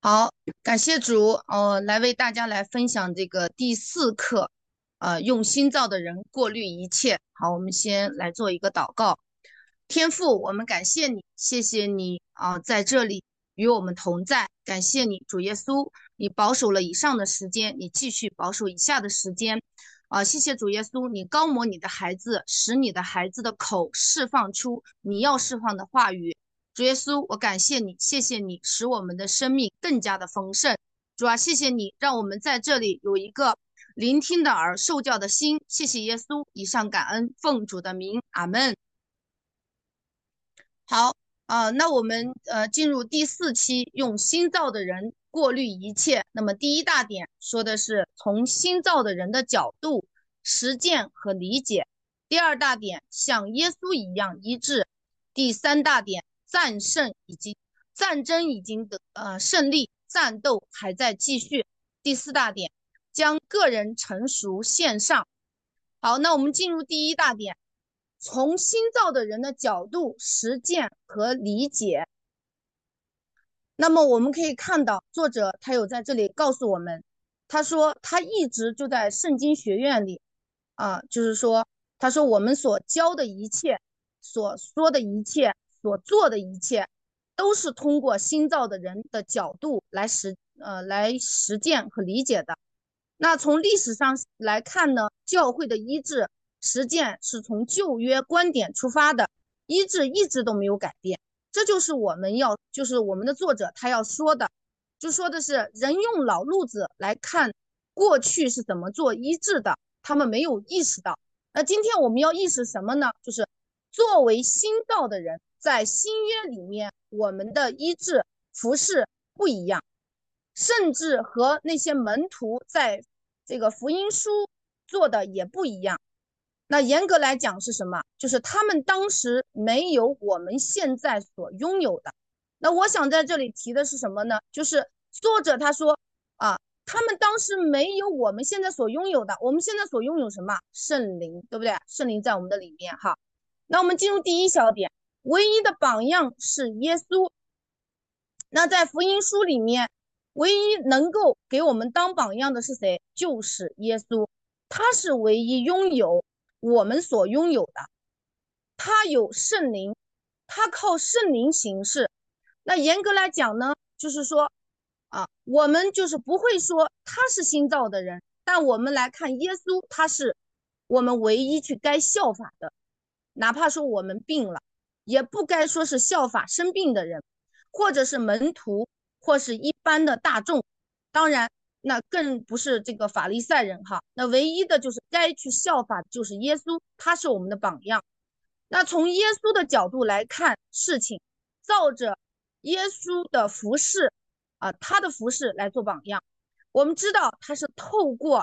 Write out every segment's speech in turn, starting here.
好，感谢主，来为大家来分享这个第四课，用心造的人过滤一切。好，我们先来做一个祷告。天父，我们感谢你，谢谢你在这里与我们同在，感谢你，主耶稣，你保守了以上的时间，你继续保守以下的时间。谢谢主耶稣，你高摩你的孩子，使你的孩子的口释放出你要释放的话语。主耶稣，我感谢你，谢谢你，使我们的生命更加的丰盛。主啊，谢谢你，让我们在这里有一个聆听的耳、受教的心。谢谢耶稣，以上感恩，奉主的名，阿门。好，那我们进入第四期，用新造的人过滤一切。那么第一大点说的是从新造的人的角度实践和理解。第二大点像耶稣一样医治。第三大点战争已经得胜利，战斗还在继续。第四大点将个人成熟献上。好，那我们进入第一大点。从新造的人的角度实践和理解。那么我们可以看到，作者他有在这里告诉我们，他说他一直就在圣经学院里就是说，他说我们所教的一切、所说的一切、所做的一切，都是通过新造的人的角度来实践和理解的。那从历史上来看呢，教会的医治实践是从旧约观点出发的，医治一直都没有改变。这就是我们的作者他要说的，就说的是人用老路子来看过去是怎么做医治的，他们没有意识到。那今天我们要意识什么呢？就是作为新造的人，在新约里面，我们的医治服饰不一样。甚至和那些门徒在这个福音书做的也不一样。那严格来讲是什么？就是他们当时没有我们现在所拥有的。那我想在这里提的是什么呢？就是作者他说他们当时没有我们现在所拥有的。我们现在所拥有什么？圣灵，对不对？圣灵在我们的里面哈。那我们进入第一小点，唯一的榜样是耶稣。那在福音书里面，唯一能够给我们当榜样的是谁？就是耶稣，他是唯一拥有我们所拥有的，他有圣灵，他靠圣灵行事。那严格来讲呢，就是说我们就是不会说他是新造的人，但我们来看耶稣，他是我们唯一去该效法的，哪怕说我们病了，也不该说是效法生病的人，或者是门徒，或是一般的大众。当然，那更不是这个法利赛人哈。那唯一的就是该去效法的就是耶稣，他是我们的榜样。那从耶稣的角度来看事情，照着耶稣的服饰他的服饰来做榜样。我们知道他是透过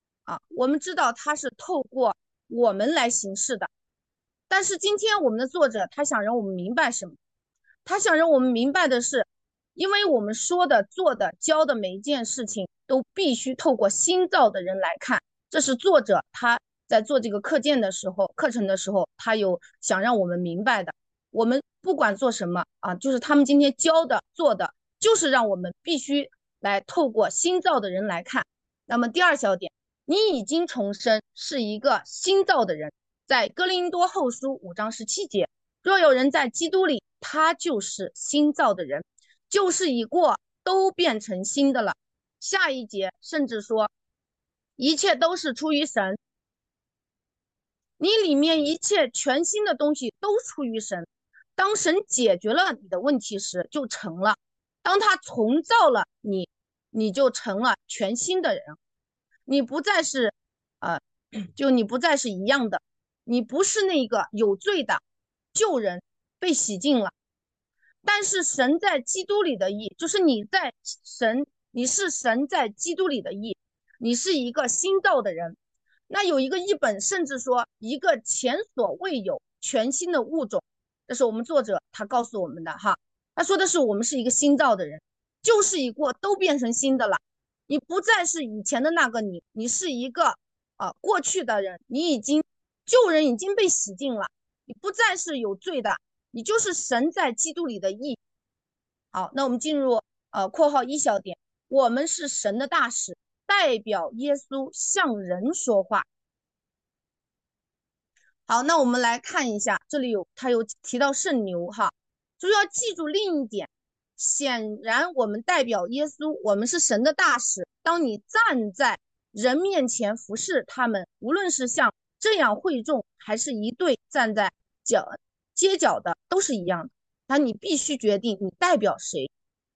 我们来行事的。但是今天我们的作者他想让我们明白什么？他想让我们明白的是，因为我们说的、做的、教的每一件事情，都必须透过新造的人来看。这是作者他在做这个课程的时候，他有想让我们明白的。我们不管做什么就是他们今天教的、做的，就是让我们必须来透过新造的人来看。那么第二小点，你已经重生，是一个新造的人。在哥林多后书5章17节，若有人在基督里，他就是新造的人，旧事已过，都变成新的了。下一节甚至说，一切都是出于神，你里面一切全新的东西都出于神。当神解决了你的问题时，就成了；当他重造了你，你就成了全新的人。你不再是你不再是一样的，你不是那个有罪的旧人被洗净了。但是神在基督里的义，就是你是神在基督里的义，你是一个新造的人。那有一个译本甚至说一个前所未有全新的物种，这是我们作者他告诉我们的哈。他说的是我们是一个新造的人，旧事已过，都变成新的了。你不再是以前的那个你是一个过去的人，旧人已经被洗净了，你不再是有罪的，你就是神在基督里的义。好，那我们进入括号一小点，我们是神的大使，代表耶稣向人说话。好，那我们来看一下，这里他有提到圣牛哈，就是要记住另一点，显然我们代表耶稣，我们是神的大使。当你站在人面前服侍他们，无论是像这样会众，还是一队站在街角的，都是一样的。那你必须决定你代表谁，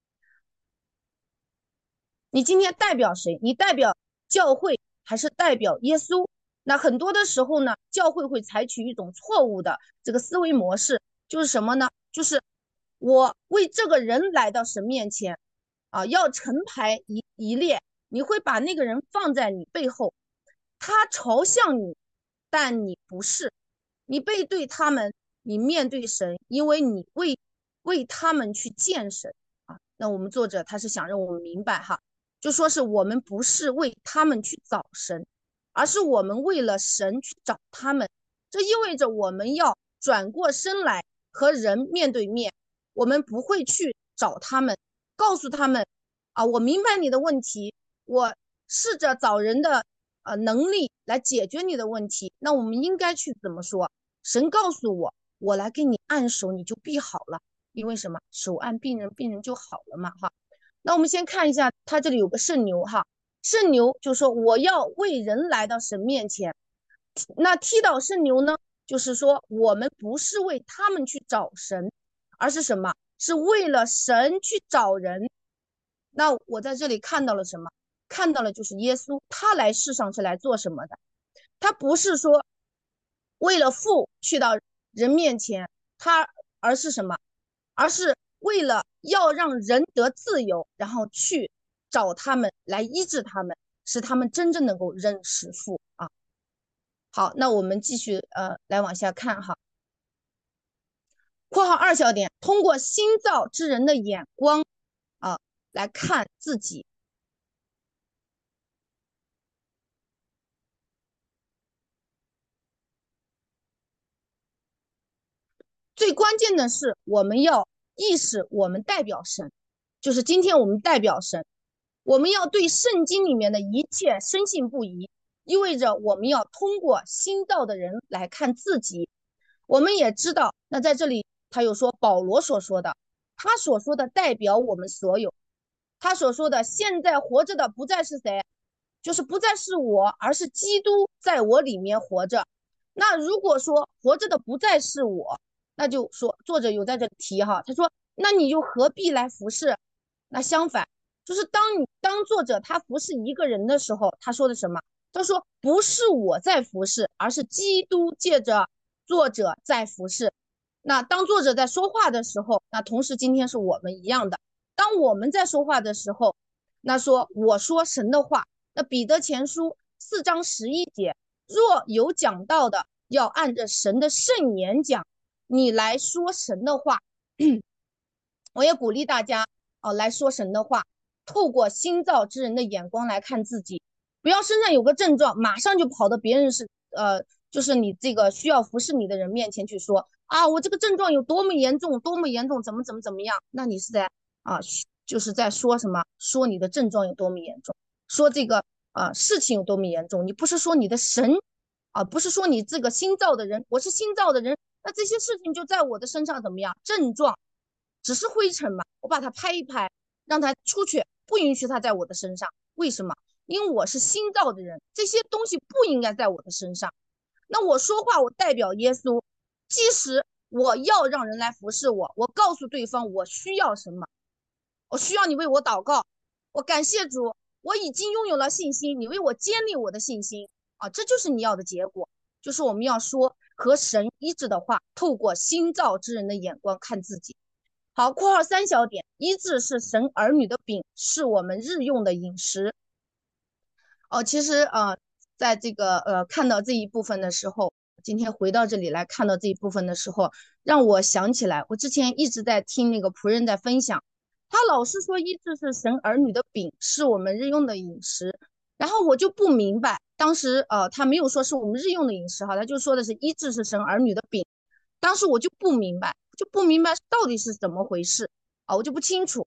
你今天代表谁？你代表教会还是代表耶稣？那很多的时候呢，教会会采取一种错误的这个思维模式，就是什么呢？就是我为这个人来到神面前要成排一列，你会把那个人放在你背后，他朝向你，但你不是，你背对他们，你面对神，因为你为他们去见神那我们作者他是想让我们明白哈，就说是我们不是为他们去找神，而是我们为了神去找他们。这意味着我们要转过身来和人面对面，我们不会去找他们，告诉他们我明白你的问题，我试着找人的能力来解决你的问题。那我们应该去怎么说？神告诉我，我来给你按手，你就必好了。因为什么？手按病人，病人就好了嘛哈。那我们先看一下，他这里有个圣牛哈，圣牛就说我要为人来到神面前。那踢倒圣牛呢，就是说我们不是为他们去找神，而是什么？是为了神去找人。那我在这里看到了什么？看到了就是耶稣，他来世上是来做什么的？他不是说为了父去到人面前，而是什么？而是为了要让人得自由，然后去找他们来医治他们，使他们真正能够认识父好，那我们继续来往下看哈。括号二小点，通过新造之人的眼光来看自己。最关键的是，我们要意识我们代表神，就是今天我们代表神，我们要对圣经里面的一切深信不疑，意味着我们要通过新造的人来看自己。我们也知道，那在这里他又说保罗所说的，他所说的代表我们所有，他所说的现在活着的不再是谁，就是不再是我，而是基督在我里面活着。那如果说活着的不再是我，那就说作者有在这里提哈，他说那你又何必来服侍？那相反，就是当作者他服侍一个人的时候，他说的什么？他说不是我在服侍，而是基督借着作者在服侍。那当作者在说话的时候，那同时今天是我们一样的。当我们在说话的时候，那说我说神的话。那彼得前书4章11节，若有讲道的，要按着神的圣言讲，你来说神的话。我也鼓励大家来说神的话，透过新造之人的眼光来看自己，不要身上有个症状，马上就跑到别人就是你这个需要服侍你的人面前去说我这个症状有多么严重，多么严重，怎么样？那你是在就是在说什么？说你的症状有多么严重，说这个事情有多么严重？你不是说你的神不是说你这个新造的人，我是新造的人，那这些事情就在我的身上怎么样？症状只是灰尘嘛，我把它拍一拍，让它出去，不允许它在我的身上。为什么？因为我是新造的人，这些东西不应该在我的身上。那我说话，我代表耶稣，即使我要让人来服侍我，我告诉对方我需要什么，我需要你为我祷告，我感谢主，我已经拥有了信心，你为我坚立我的信心这就是你要的结果，就是我们要说和神一致的话，透过新造之人的眼光看自己。好，括号3小点，医治是神儿女的饼，是我们日用的饮食。其实在这个看到这一部分的时候，今天回到这里来看到这一部分的时候，让我想起来，我之前一直在听那个仆人在分享，他老是说医治是神儿女的饼，是我们日用的饮食，然后我就不明白，当时他没有说是我们日用的饮食哈，他就说的是医治是神儿女的饼，当时我就不明白到底是怎么回事我就不清楚。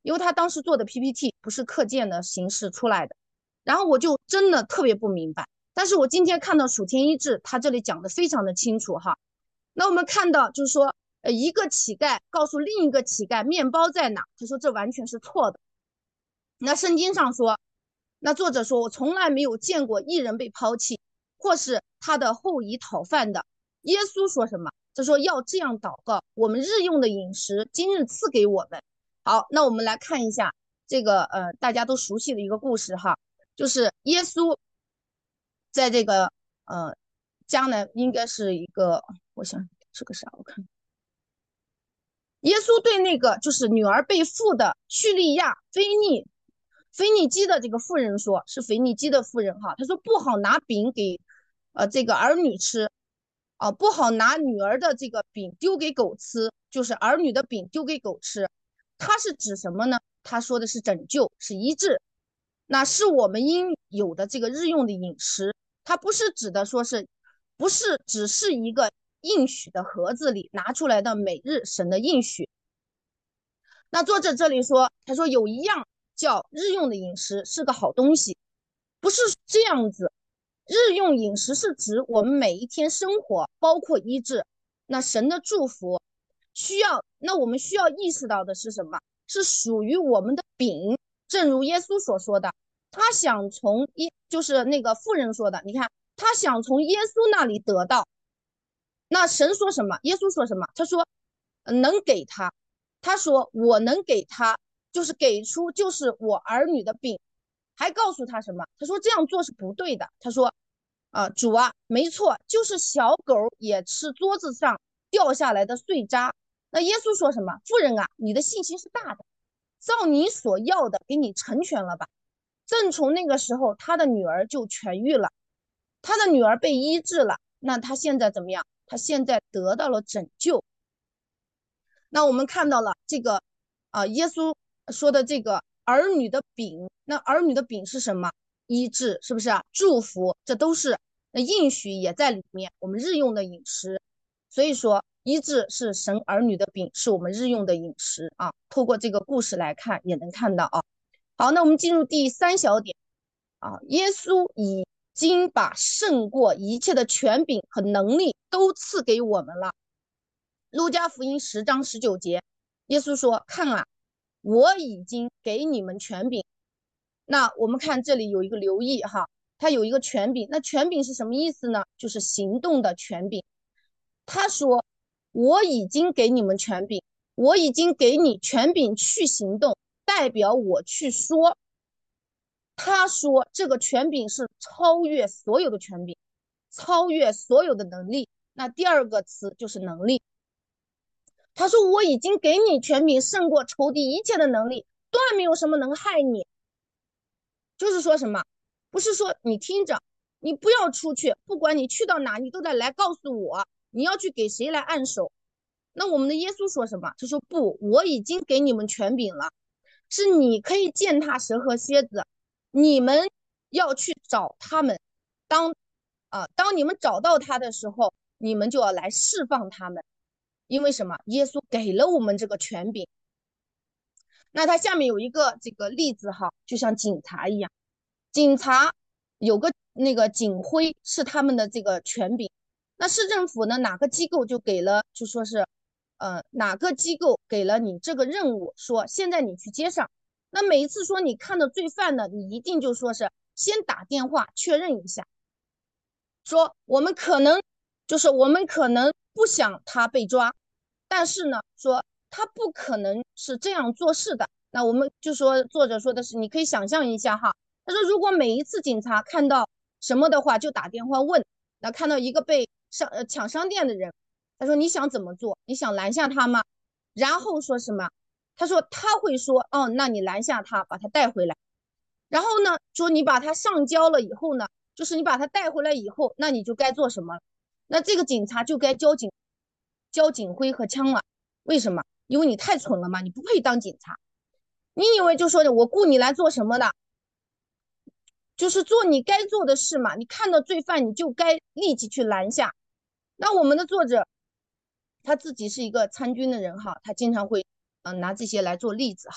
因为他当时做的 PPT 不是课件的形式出来的，然后我就真的特别不明白。但是我今天看到蜀田一志，他这里讲的非常的清楚哈。那我们看到就是说，一个乞丐告诉另一个乞丐面包在哪，他说这完全是错的。那圣经上说，那作者说我从来没有见过一人被抛弃，或是他的后裔讨饭的。耶稣说什么？他说要这样祷告，我们日用的饮食今日赐给我们。好，那我们来看一下这个大家都熟悉的一个故事哈，就是耶稣在这个迦南应该是一个，我想是个啥？我看耶稣对那个就是女儿被缚的叙利亚腓尼基的这个妇人说，是腓尼基的妇人哈，他说不好拿饼给这个儿女吃啊，不好拿女儿的这个饼丢给狗吃，就是儿女的饼丢给狗吃。他是指什么呢？他说的是拯救，是医治，那是我们应有的这个日用的饮食。它不是指的说是，不是只是一个应许的盒子里拿出来的每日神的应许。那作者这里说，他说有一样叫日用的饮食是个好东西，不是这样子。日用饮食是指我们每一天生活，包括医治。那神的祝福那我们需要意识到的是什么？是属于我们的饼。正如耶稣所说的，他想从就是那个妇人说的，你看他想从耶稣那里得到。那神说什么？耶稣说什么？他说能给他，他说我能给他，就是给出就是我儿女的饼。还告诉他什么？他说这样做是不对的。他说主啊，没错，就是小狗也吃桌子上掉下来的碎渣。那耶稣说什么？妇人啊，你的信心是大的，照你所要的给你成全了吧。正从那个时候，他的女儿就痊愈了，他的女儿被医治了。那他现在怎么样？他现在得到了拯救。那我们看到了这个耶稣说的这个儿女的饼，那儿女的饼是什么？医治，是不是啊？祝福，这都是应许也在里面，我们日用的饮食。所以说医治是神儿女的饼，是我们日用的饮食啊。透过这个故事来看，也能看到啊。好，那我们进入第3小点啊，耶稣已经把胜过一切的权柄和能力都赐给我们了。路加福音10章19节，耶稣说：“看啊，我已经给你们权柄。”那我们看这里有一个留意哈，它有一个权柄。那权柄是什么意思呢？就是行动的权柄。他说：“我已经给你们权柄，我已经给你权柄去行动，代表我去说。”他说这个权柄是超越所有的权柄，超越所有的能力。那第二个词就是能力。他说我已经给你权柄，胜过仇敌一切的能力，断没有什么能害你。就是说什么？不是说你听着，你不要出去，不管你去到哪，你都得来告诉我，你要去给谁来按手。那我们的耶稣说什么？他说不，我已经给你们权柄了，是你可以践踏蛇和蝎子，你们要去找他们。当你们找到他的时候，你们就要来释放他们。因为什么？耶稣给了我们这个权柄。那它下面有一个这个例子哈，就像警察一样，警察有个那个警徽是他们的这个权柄。那市政府呢，哪个机构就给了，就说是哪个机构给了你这个任务，说现在你去街上。那每一次说你看到罪犯呢，你一定就说是先打电话确认一下，说我们可能不想他被抓，但是呢，说他不可能是这样做事的。那我们就说作者说的是，你可以想象一下哈，他说如果每一次警察看到什么的话，就打电话问，那看到一个被抢商店的人，他说你想怎么做？你想拦下他吗？然后说什么？他说他会说哦，那你拦下他，把他带回来。然后呢，说你把他上交了以后呢，就是你把他带回来以后，那你就该做什么？那这个警察就该交警徽和枪了。为什么？因为你太蠢了嘛，你不配当警察。你以为就说我雇你来做什么的？就是做你该做的事嘛。你看到罪犯，你就该立即去拦下。那我们的作者他自己是一个参军的人哈，他经常会拿这些来做例子哈。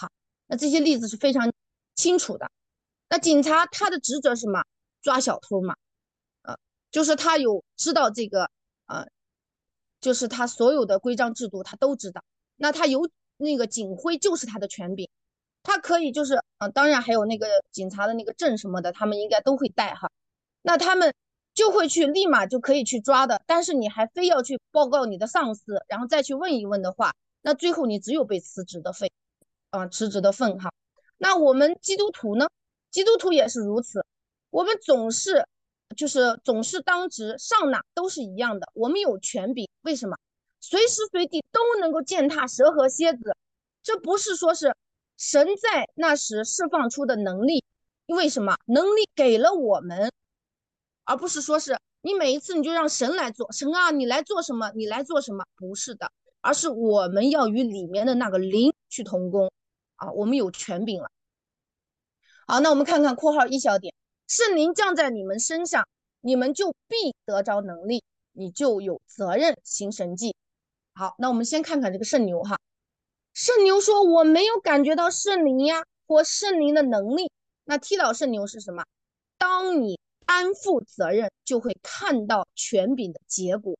那这些例子是非常清楚的。那警察他的职责是什么？抓小偷嘛，就是他有知道这个，就是他所有的规章制度他都知道。那他有那个警徽就是他的权柄，他可以就是当然还有那个警察的那个证什么的，他们应该都会带哈。那他们就会去立马就可以去抓的，但是你还非要去报告你的上司，然后再去问一问的话，那最后你只有被辞职的辞职的份哈。那我们基督徒呢？基督徒也是如此，我们总是当值，上哪都是一样的，我们有权柄，为什么？随时随地都能够践踏蛇和蝎子，这不是说是神在那时释放出的能力，为什么？能力给了我们，而不是说是你每一次你就让神来做，神啊，你来做什么？你来做什么？不是的，而是我们要与里面的那个灵去同工我们有权柄了。好，那我们看看括号一小点，圣灵降在你们身上，你们就必得着能力，你就有责任行神迹。好，那我们先看看这个圣牛哈。圣牛说我没有感觉到圣灵呀，或圣灵的能力。那踢倒圣牛是什么？当你担负责任，就会看到权柄的结果。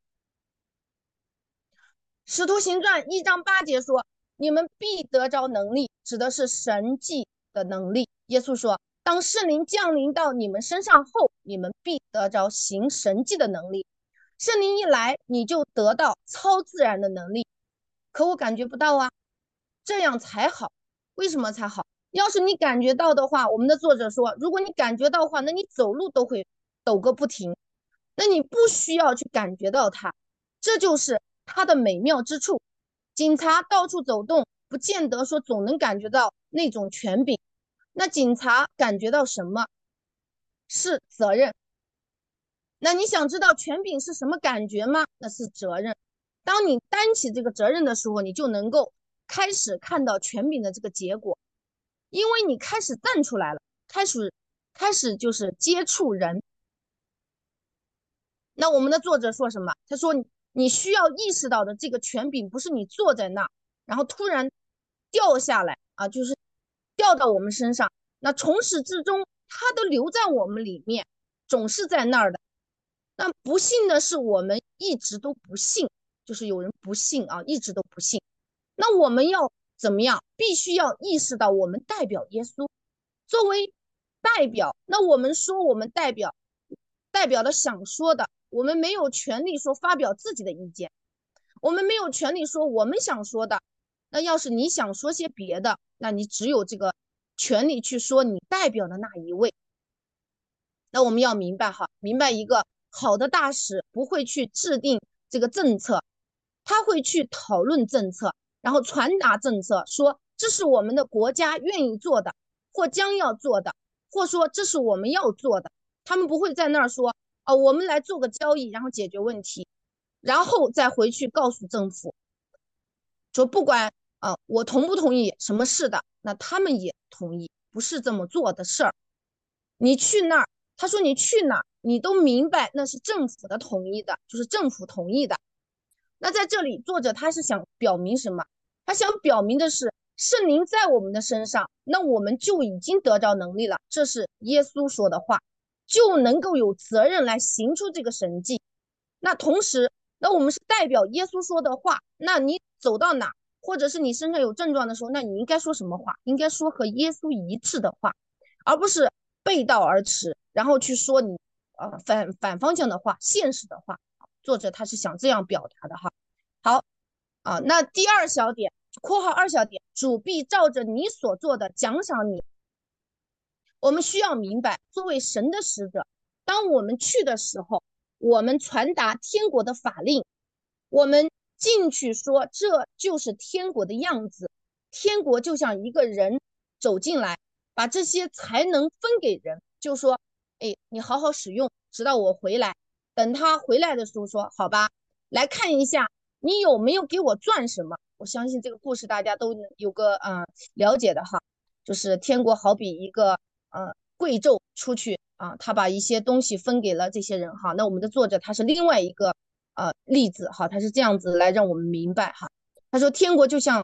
使徒行传1章8节说，你们必得着能力，指的是神迹的能力。耶稣说，当圣灵降临到你们身上后，你们必得着行神迹的能力。圣灵一来，你就得到超自然的能力。可我感觉不到啊，这样才好。为什么才好？要是你感觉到的话，我们的作者说，如果你感觉到的话，那你走路都会抖个不停。那你不需要去感觉到它，这就是它的美妙之处。警察到处走动，不见得说总能感觉到那种权柄。那警察感觉到什么？是责任。那你想知道权柄是什么感觉吗？那是责任。当你担起这个责任的时候，你就能够开始看到权柄的这个结果，因为你开始站出来了，开始就是接触人。那我们的作者说什么？他说你需要意识到的这个权柄不是你坐在那，然后突然掉下来就是掉到我们身上。那从始至终，它都留在我们里面，总是在那儿的。那不幸的是，我们一直都不信，就是有人不信一直都不信。那我们要怎么样？必须要意识到，我们代表耶稣，作为代表，那我们说我们代表了想说的，我们没有权利说发表自己的意见，我们没有权利说我们想说的。那要是你想说些别的，那你只有这个权利去说你代表的那一位。那我们要明白明白一个好的大使不会去制定这个政策，他会去讨论政策，然后传达政策，说这是我们的国家愿意做的，或将要做的，或说这是我们要做的。他们不会在那儿说我们来做个交易，然后解决问题，然后再回去告诉政府说不管我同不同意什么事的，那他们也同意，不是这么做的事儿。你去那儿，他说你去哪儿，你都明白那是政府的同意的，就是政府同意的。那在这里，作者他是想表明什么？他想表明的是，圣灵在我们的身上，那我们就已经得着能力了。这是耶稣说的话，就能够有责任来行出这个神迹。那同时，那我们是代表耶稣说的话，那你走到哪，或者是你身上有症状的时候，那你应该说什么话？应该说和耶稣一致的话，而不是背道而驰，然后去说你反方向的话，现实的话。作者他是想这样表达的哈。好那第二小点括号2小点，主必照着你所做的奖赏你。我们需要明白，作为神的使者，当我们去的时候，我们传达天国的法令，我们进去说这就是天国的样子。天国就像一个人走进来，把这些才能分给人，就说你好好使用，直到我回来。等他回来的时候说好吧，来看一下你有没有给我赚什么。我相信这个故事大家都有个了解的哈，就是天国好比一个贵胄出去他把一些东西分给了这些人哈。那我们的作者他是另外一个例子哈，他是这样子来让我们明白哈。他说天国就像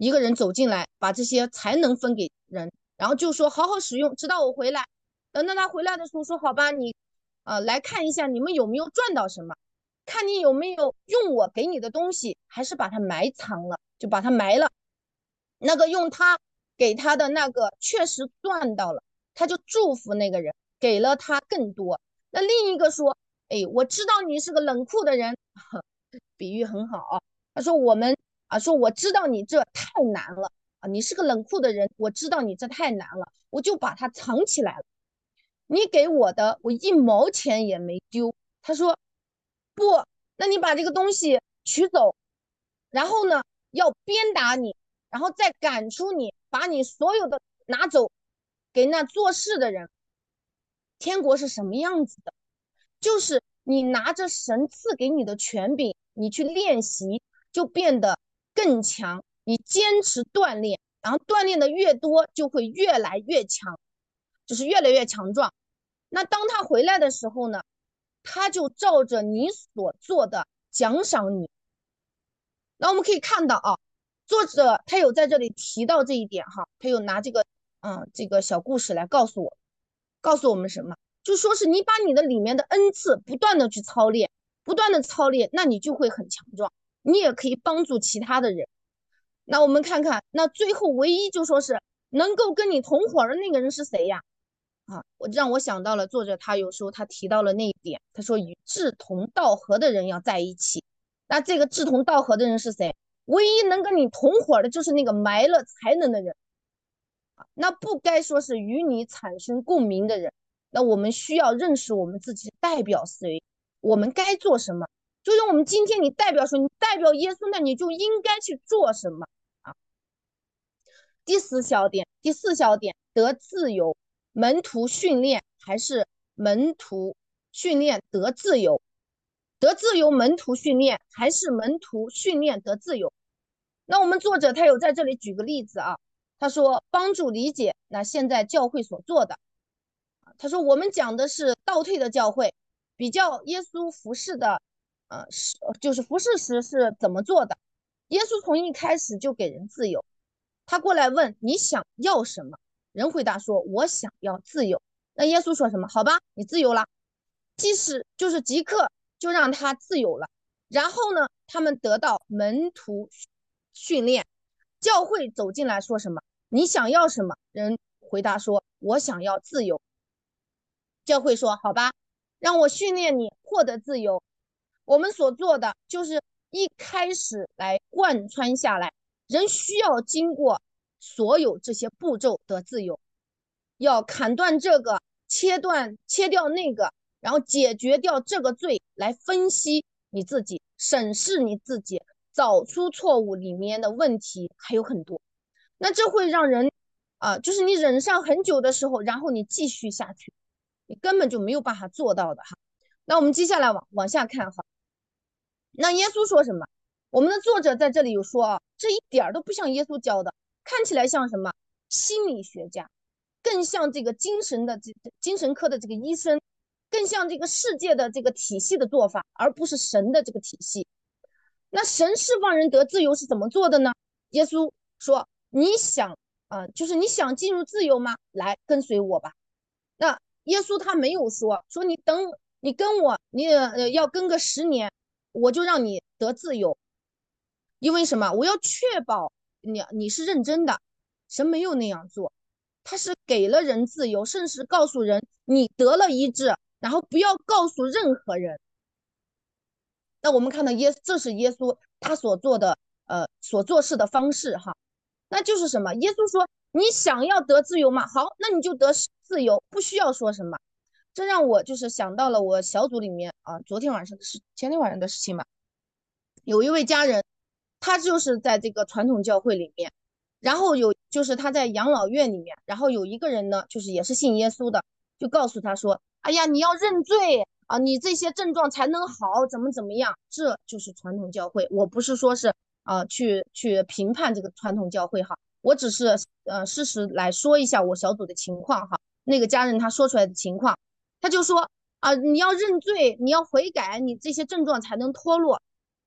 一个人走进来，把这些才能分给人，然后就说好好使用，直到我回来。等到他回来的时候说，好吧，你来看一下你们有没有赚到什么，看你有没有用我给你的东西，还是把它埋藏了，就把它埋了。那个用他给他的那个确实赚到了，他就祝福那个人，给了他更多。那另一个说，哎，我知道你是个冷酷的人，比喻很好啊。他说说我知道你这太难了啊，你是个冷酷的人，我知道你这太难了，我就把它藏起来了。你给我的，我一毛钱也没丢。他说不，那你把这个东西取走，然后呢，要鞭打你，然后再赶出你，把你所有的拿走，给那做事的人。天国是什么样子的？就是你拿着神赐给你的权柄，你去练习，就变得更强。你坚持锻炼，然后锻炼的越多，就会越来越强，就是越来越强壮。那当他回来的时候呢，他就照着你所做的奖赏你。那我们可以看到啊，作者他有在这里提到这一点哈，他有拿这个小故事来告诉我们什么？就说是你把你的里面的恩赐不断的去操练，不断的操练，那你就会很强壮，你也可以帮助其他的人。那我们看看，那最后唯一就说是能够跟你同伙的那个人是谁呀？让我想到了作者，他有时候他提到了那一点，他说与志同道合的人要在一起。那这个志同道合的人是谁？唯一能跟你同伙的就是那个埋了才能的人。那不该说是与你产生共鸣的人。那我们需要认识我们自己的代表谁，我们该做什么。就用我们今天你代表说你代表耶稣，那你就应该去做什么啊？第四小点得自由。门徒训练还是门徒训练得自由？得自由门徒训练还是门徒训练得自由？那我们作者他有在这里举个例子啊，他说帮助理解那现在教会所做的。他说我们讲的是倒退的教会，比较耶稣服侍的，就是服侍时是怎么做的。耶稣从一开始就给人自由，他过来问你想要什么，人回答说我想要自由。那耶稣说什么？好吧，你自由了，就是即刻就让他自由了。然后呢，他们得到门徒训练，教会走进来说什么？你想要什么？人回答说我想要自由。教会说好吧，让我训练你获得自由。我们所做的就是一开始来贯穿下来，人需要经过所有这些步骤得自由，要砍断这个，切掉那个，然后解决掉这个罪，来分析你自己，审视你自己，找出错误里面的问题还有很多。那这会让人就是你忍上很久的时候，然后你继续下去，你根本就没有办法做到的哈。那我们接下来往下看哈。那耶稣说什么？我们的作者在这里有说啊，这一点都不像耶稣教的，看起来像什么心理学家，更像这个精神科的这个医生，更像这个世界的这个体系的做法，而不是神的这个体系。那神释放人得自由是怎么做的呢？耶稣说：“你想就是你想进入自由吗？来跟随我吧。”那耶稣他没有说你跟我，你要跟个10年，我就让你得自由。因为什么？我要确保你是认真的。神没有那样做，他是给了人自由，甚至告诉人你得了医治，然后不要告诉任何人。那我们看到这是耶稣他所做事的方式哈。那就是什么？耶稣说你想要得自由吗？好，那你就得自由，不需要说什么。这让我就是想到了我小组里面前天晚上的事情吧。有一位家人，他就是在这个传统教会里面，然后就是他在养老院里面，然后有一个人呢，就是也是信耶稣的，就告诉他说：“哎呀，你要认罪啊，你这些症状才能好，怎么样？”这就是传统教会。我不是说是去评判这个传统教会哈，我只是事实来说一下我小组的情况哈。那个家人他说出来的情况，他就说你要认罪，你要悔改，你这些症状才能脱落。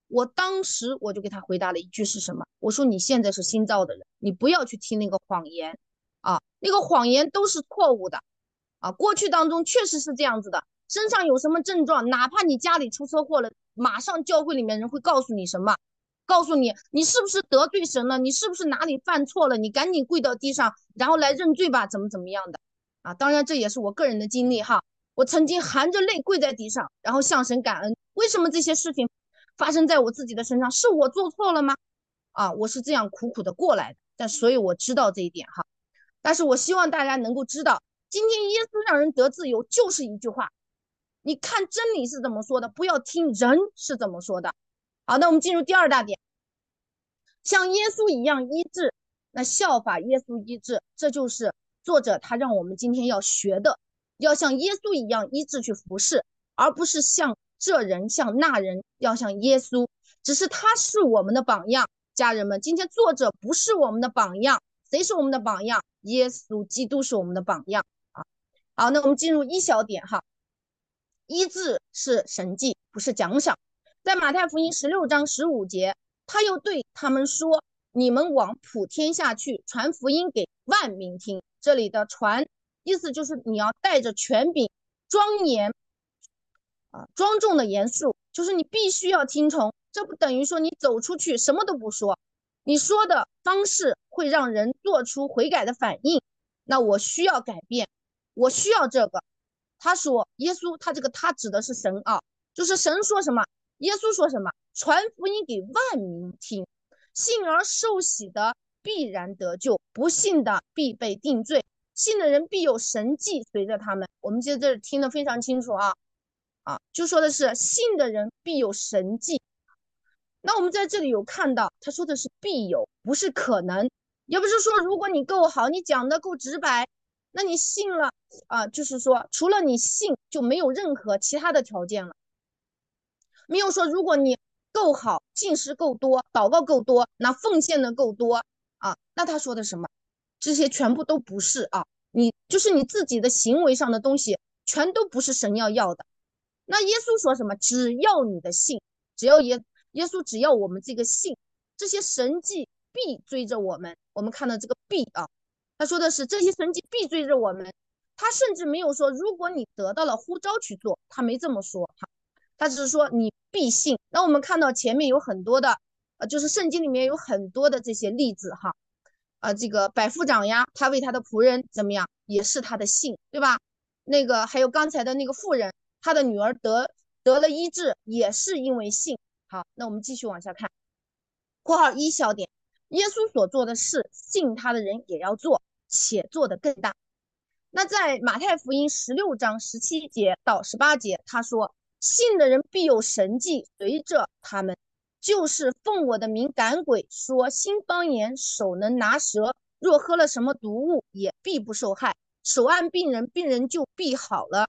我当时我就给他回答了一句是什么？我说你现在是新造的人，你不要去听那个谎言啊，那个谎言都是错误的啊。过去当中确实是这样子的，身上有什么症状，哪怕你家里出车祸了，马上教会里面人会告诉你什么？告诉你你是不是得罪神了？你是不是哪里犯错了？你赶紧跪到地上，然后来认罪吧，怎么样的啊？当然这也是我个人的经历哈。我曾经含着泪跪在地上，然后向神感恩。为什么这些事情发生在我自己的身上？是我做错了吗？啊，我是这样苦苦的过来的，所以我知道这一点哈。但是我希望大家能够知道，今天耶稣让人得自由，就是一句话，你看真理是怎么说的，不要听人是怎么说的。好，那我们进入第二大点，像耶稣一样医治，那效法耶稣医治，这就是作者他让我们今天要学的，要像耶稣一样医治去服侍，而不是像这人像那人，要像耶稣，只是他是我们的榜样。家人们，今天作者不是我们的榜样，谁是我们的榜样？耶稣基督是我们的榜样啊。好，那我们进入一小点哈，医治是神迹，不是奖赏。在马太福音16章15节，他又对他们说：“你们往普天下去，传福音给万民听。”这里的传意思就是你要带着权柄、庄严庄重的严肃，就是你必须要听从。这不等于说你走出去什么都不说，你说的方式会让人做出悔改的反应。那我需要改变，我需要这个。他说，耶稣他指的是神啊，就是神说什么，耶稣说什么，传福音给万民听，信而受洗的必然得救，不信的必被定罪，信的人必有神迹随着他们。我们接着听得非常清楚就说的是信的人必有神迹。那我们在这里有看到，他说的是必有，不是可能，也不是说如果你够好，你讲的够直白，那你信了就是说除了你信就没有任何其他的条件了。没有说如果你够好，信实够多，祷告够多，那奉献的够多那他说的什么？这些全部都不是你就是你自己的行为上的东西，全都不是神要的。那耶稣说什么？只要你的信，只要耶稣只要我们这个信，这些神迹必追着我们。我们看到这个必他说的是这些神迹必追着我们。他甚至没有说如果你得到了呼召去做，他没这么说他只是说你必信。那我们看到前面有很多的就是圣经里面有很多的这些例子这个百夫长呀，他为他的仆人怎么样，也是他的信，对吧？那个还有刚才的那个妇人，他的女儿得了医治，也是因为信。好，那我们继续往下看。括号一小点，耶稣所做的事，信他的人也要做，且做得更大。那在马太福音16章17节到18节，他说：“信的人必有神迹随着他们，就是奉我的名赶鬼，说新方言，手能拿蛇，若喝了什么毒物，也必不受害。手按病人，病人就必好了。”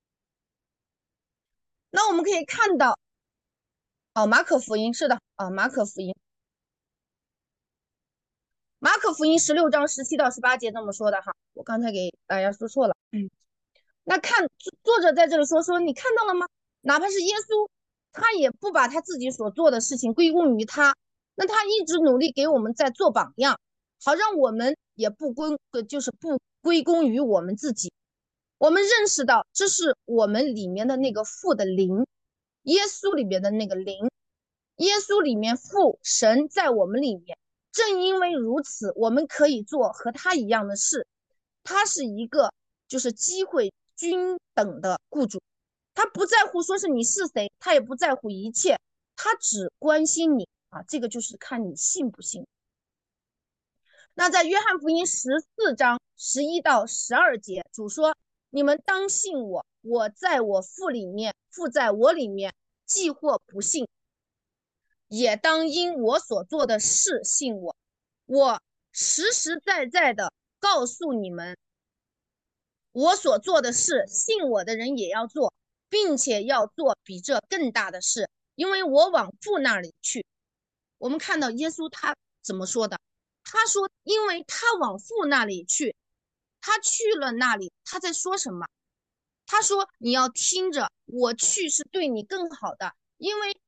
那我们可以看到，马可福音是的马可福音16章17到18节这么说的我刚才给大家说错了。那作者在这里说你看到了吗？哪怕是耶稣，他也不把他自己所做的事情归功于他，那他一直努力给我们在做榜样，好让我们也不归功于我们自己。我们认识到这是我们里面的那个父的灵，耶稣里面的那个灵，耶稣里面父神在我们里面。正因为如此，我们可以做和他一样的事。他是一个就是机会均等的雇主，他不在乎说是你是谁，他也不在乎一切，他只关心你这个就是看你信不信。那在约翰福音14章11到12节，主说：“你们当信我，我在我父里面，父在我里面。既或不信，也当因我所做的事信我。我实实在在的告诉你们，我所做的事，信我的人也要做，并且要做比这更大的事，因为我往父那里去。”我们看到耶稣他怎么说的？他说：“因为他往父那里去，他去了那里，他在说什么？他说：你要听着，我去是对你更好的，因为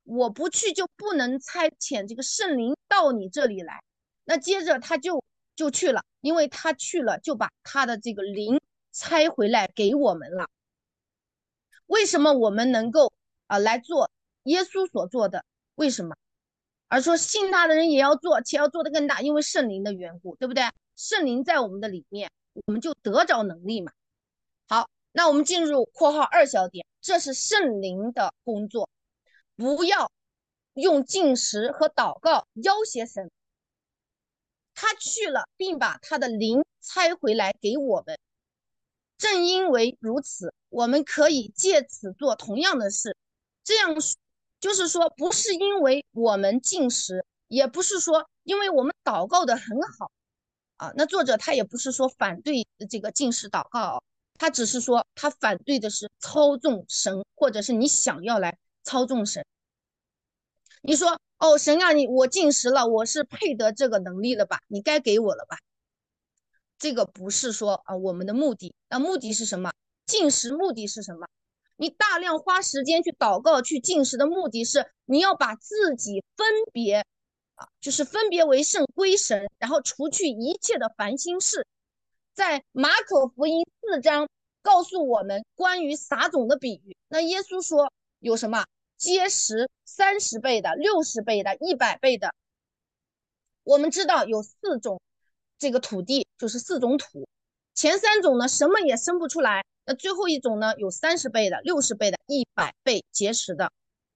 我不去就不能差遣这个圣灵到你这里来。那接着他就去了，因为他去了就把他的这个灵差回来给我们了。为什么我们能够来做耶稣所做的？为什么？而说信他的人也要做，且要做得更大，因为圣灵的缘故，对不对？圣灵在我们的里面，我们就得着能力嘛。好，那我们进入括号2小点，这是圣灵的工作，不要用禁食和祷告要挟神。他去了，并把他的灵差回来给我们。正因为如此，我们可以借此做同样的事。这样就是说，不是因为我们禁食，也不是说因为我们祷告的很好啊。那作者他也不是说反对这个禁食祷告，他只是说他反对的是操纵神，或者是你想要来操纵神。你说哦，神啊，我禁食了，我是配得这个能力了吧？你该给我了吧？这个不是说我们的目的。那目的是什么？禁食目的是什么？你大量花时间去祷告、去禁食的目的是你要把自己分别就是分别为圣归神，然后除去一切的烦心事。在马可福音4章告诉我们关于撒种的比喻。那耶稣说有什么？结实30倍的、60倍的、100倍的。我们知道有4种这个土地，就是4种土。前3种呢，什么也生不出来。那最后一种呢，有30倍的、60倍的、100倍结实的。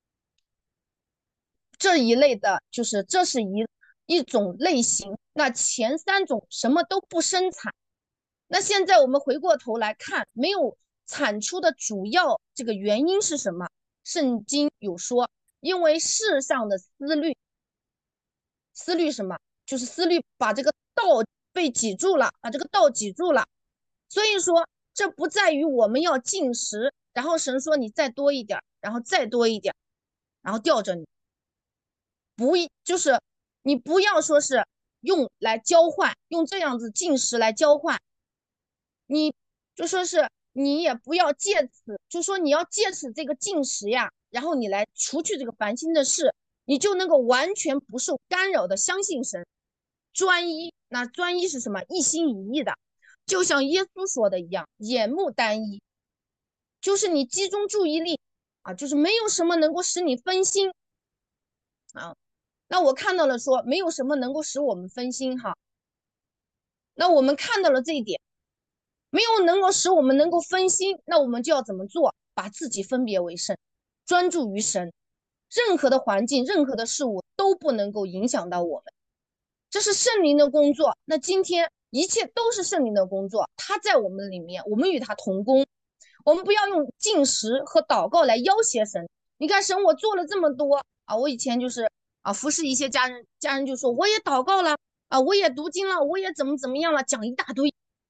这一类的，就是这是一种类型。那前3种什么都不生产。那现在我们回过头来看，没有产出的主要这个原因是什么？圣经有说，因为世上的思虑什么？就是思虑把这个道被挤住了，把这个道挤住了。所以说，这不在于我们要进食，然后神说你再多一点，然后再多一点，然后吊着你。不，就是你不要说是用来交换，用这样子进食来交换。你就说是你也不要借此，就说你要借此这个进食呀，然后你来除去这个烦心的事，你就能够完全不受干扰的相信神，专一。那专一是什么？一心一意的，就像耶稣说的一样，眼目单一，就是你集中注意力就是没有什么能够使你分心啊。那我看到了说没有什么能够使我们分心哈。那我们看到了这一点，没有能够使我们能够分心，那我们就要怎么做？把自己分别为圣，专注于神，任何的环境、任何的事物都不能够影响到我们。这是圣灵的工作。那今天一切都是圣灵的工作，他在我们里面，我们与他同工。我们不要用禁食和祷告来要挟神。你看神，我做了这么多我以前就是服侍一些家人，家人就说我也祷告了我也读经了，我也怎么样了，讲一大堆。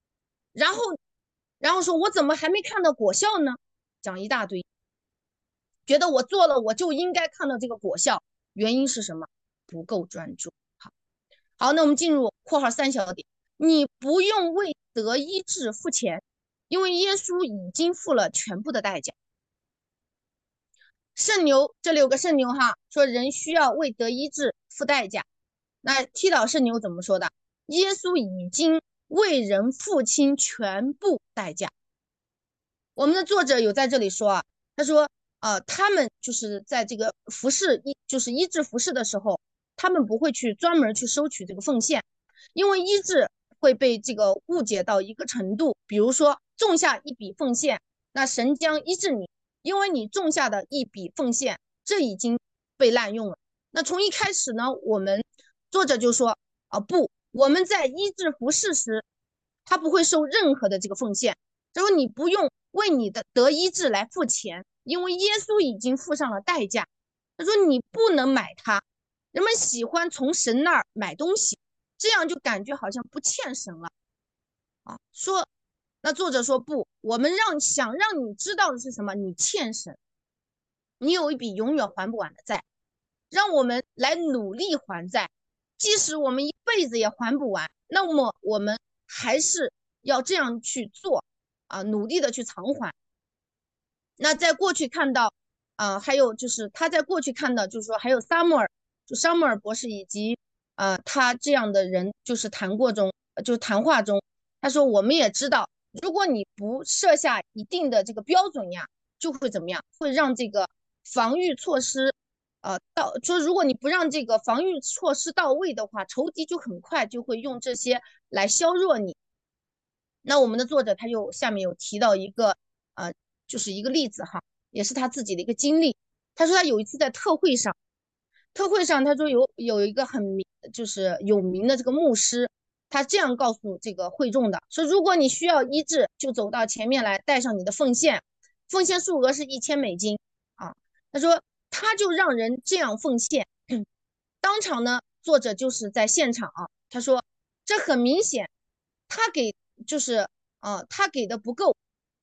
然后说我怎么还没看到果效呢？讲一大堆，觉得我做了我就应该看到这个果效。原因是什么？不够专注。好，那我们进入括号3小点，你不用为得医治付钱，因为耶稣已经付了全部的代价。圣牛，这里有个圣牛哈，说人需要为得医治付代价。那踢倒圣牛怎么说的？耶稣已经为人付清全部代价。我们的作者有在这里说他说他们就是在这个服侍就是医治服侍的时候，他们不会去专门去收取这个奉献，因为医治会被这个误解到一个程度。比如说种下一笔奉献，那神将医治你，因为你种下的一笔奉献，这已经被滥用了。那从一开始呢，我们作者就说不，我们在医治服侍时，他不会收任何的这个奉献。他说你不用为你的得医治来付钱，因为耶稣已经付上了代价。他说你不能买它。人们喜欢从神那儿买东西，这样就感觉好像不欠神了说那作者说不，我们想让你知道的是什么？你欠神，你有一笔永远还不完的债，让我们来努力还债。即使我们一辈子也还不完，那么我们还是要这样去做努力的去偿还。那在过去看到还有就是他在过去看到，就是说还有沙穆尔博士以及他这样的人，就是谈话中，他说我们也知道，如果你不设下一定的这个标准呀，就会怎么样，会让这个防御措施，说如果你不让这个防御措施到位的话，仇敌就很快就会用这些来削弱你。那我们的作者他下面有提到一个就是一个例子哈，也是他自己的一个经历。他说他有一次在特会上他说有一个就是有名的这个牧师，他这样告诉这个会众的，说如果你需要医治，就走到前面来，带上你的奉献，奉献数额是$1000啊。他说他就让人这样奉献，当场呢，作者就是在现场啊，他说这很明显，他给就是他给的不够。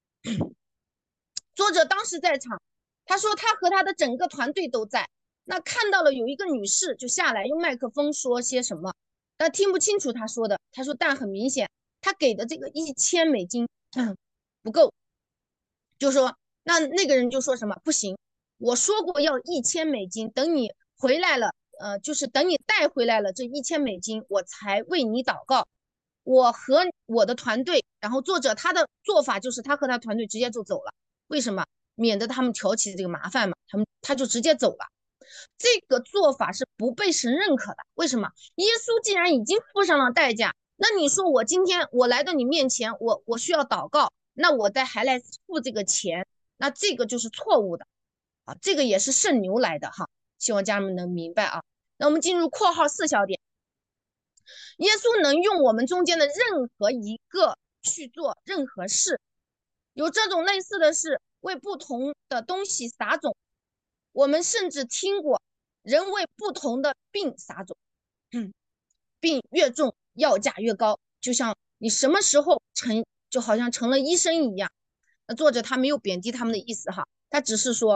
作者当时在场，他说他和他的整个团队都在。那看到了有一个女士就下来用麦克风说些什么，但听不清楚他说的。他说但很明显，他给的这个$1000不够，就说那个人就说什么不行，我说过要$1000，等你回来了，就是等你带回来了这$1000，我才为你祷告。我和我的团队，然后作者他的做法就是他和他团队直接就走了。为什么？免得他们挑起这个麻烦嘛，他就直接走了。这个做法是不被神认可的。为什么？耶稣既然已经付上了代价，那你说我今天我来到你面前，我需要祷告，那我还来付这个钱，那这个就是错误的啊，这个也是圣牛来的哈，希望家人们能明白啊。那我们进入括号4小点，耶稣能用我们中间的任何一个去做任何事，有这种类似的事，为不同的东西撒种。我们甚至听过人为不同的病撒种，病越重要价越高，就像你什么时候就好像成了医生一样。那作者他没有贬低他们的意思哈，他只是说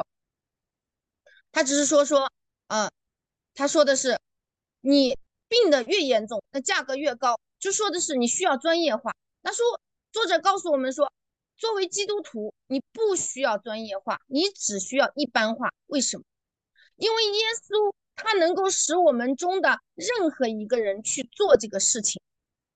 他说的是你病的越严重，那价格越高，就说的是你需要专业化。作者告诉我们说，作为基督徒，你不需要专业化，你只需要一般化。为什么？因为耶稣他能够使我们中的任何一个人去做这个事情。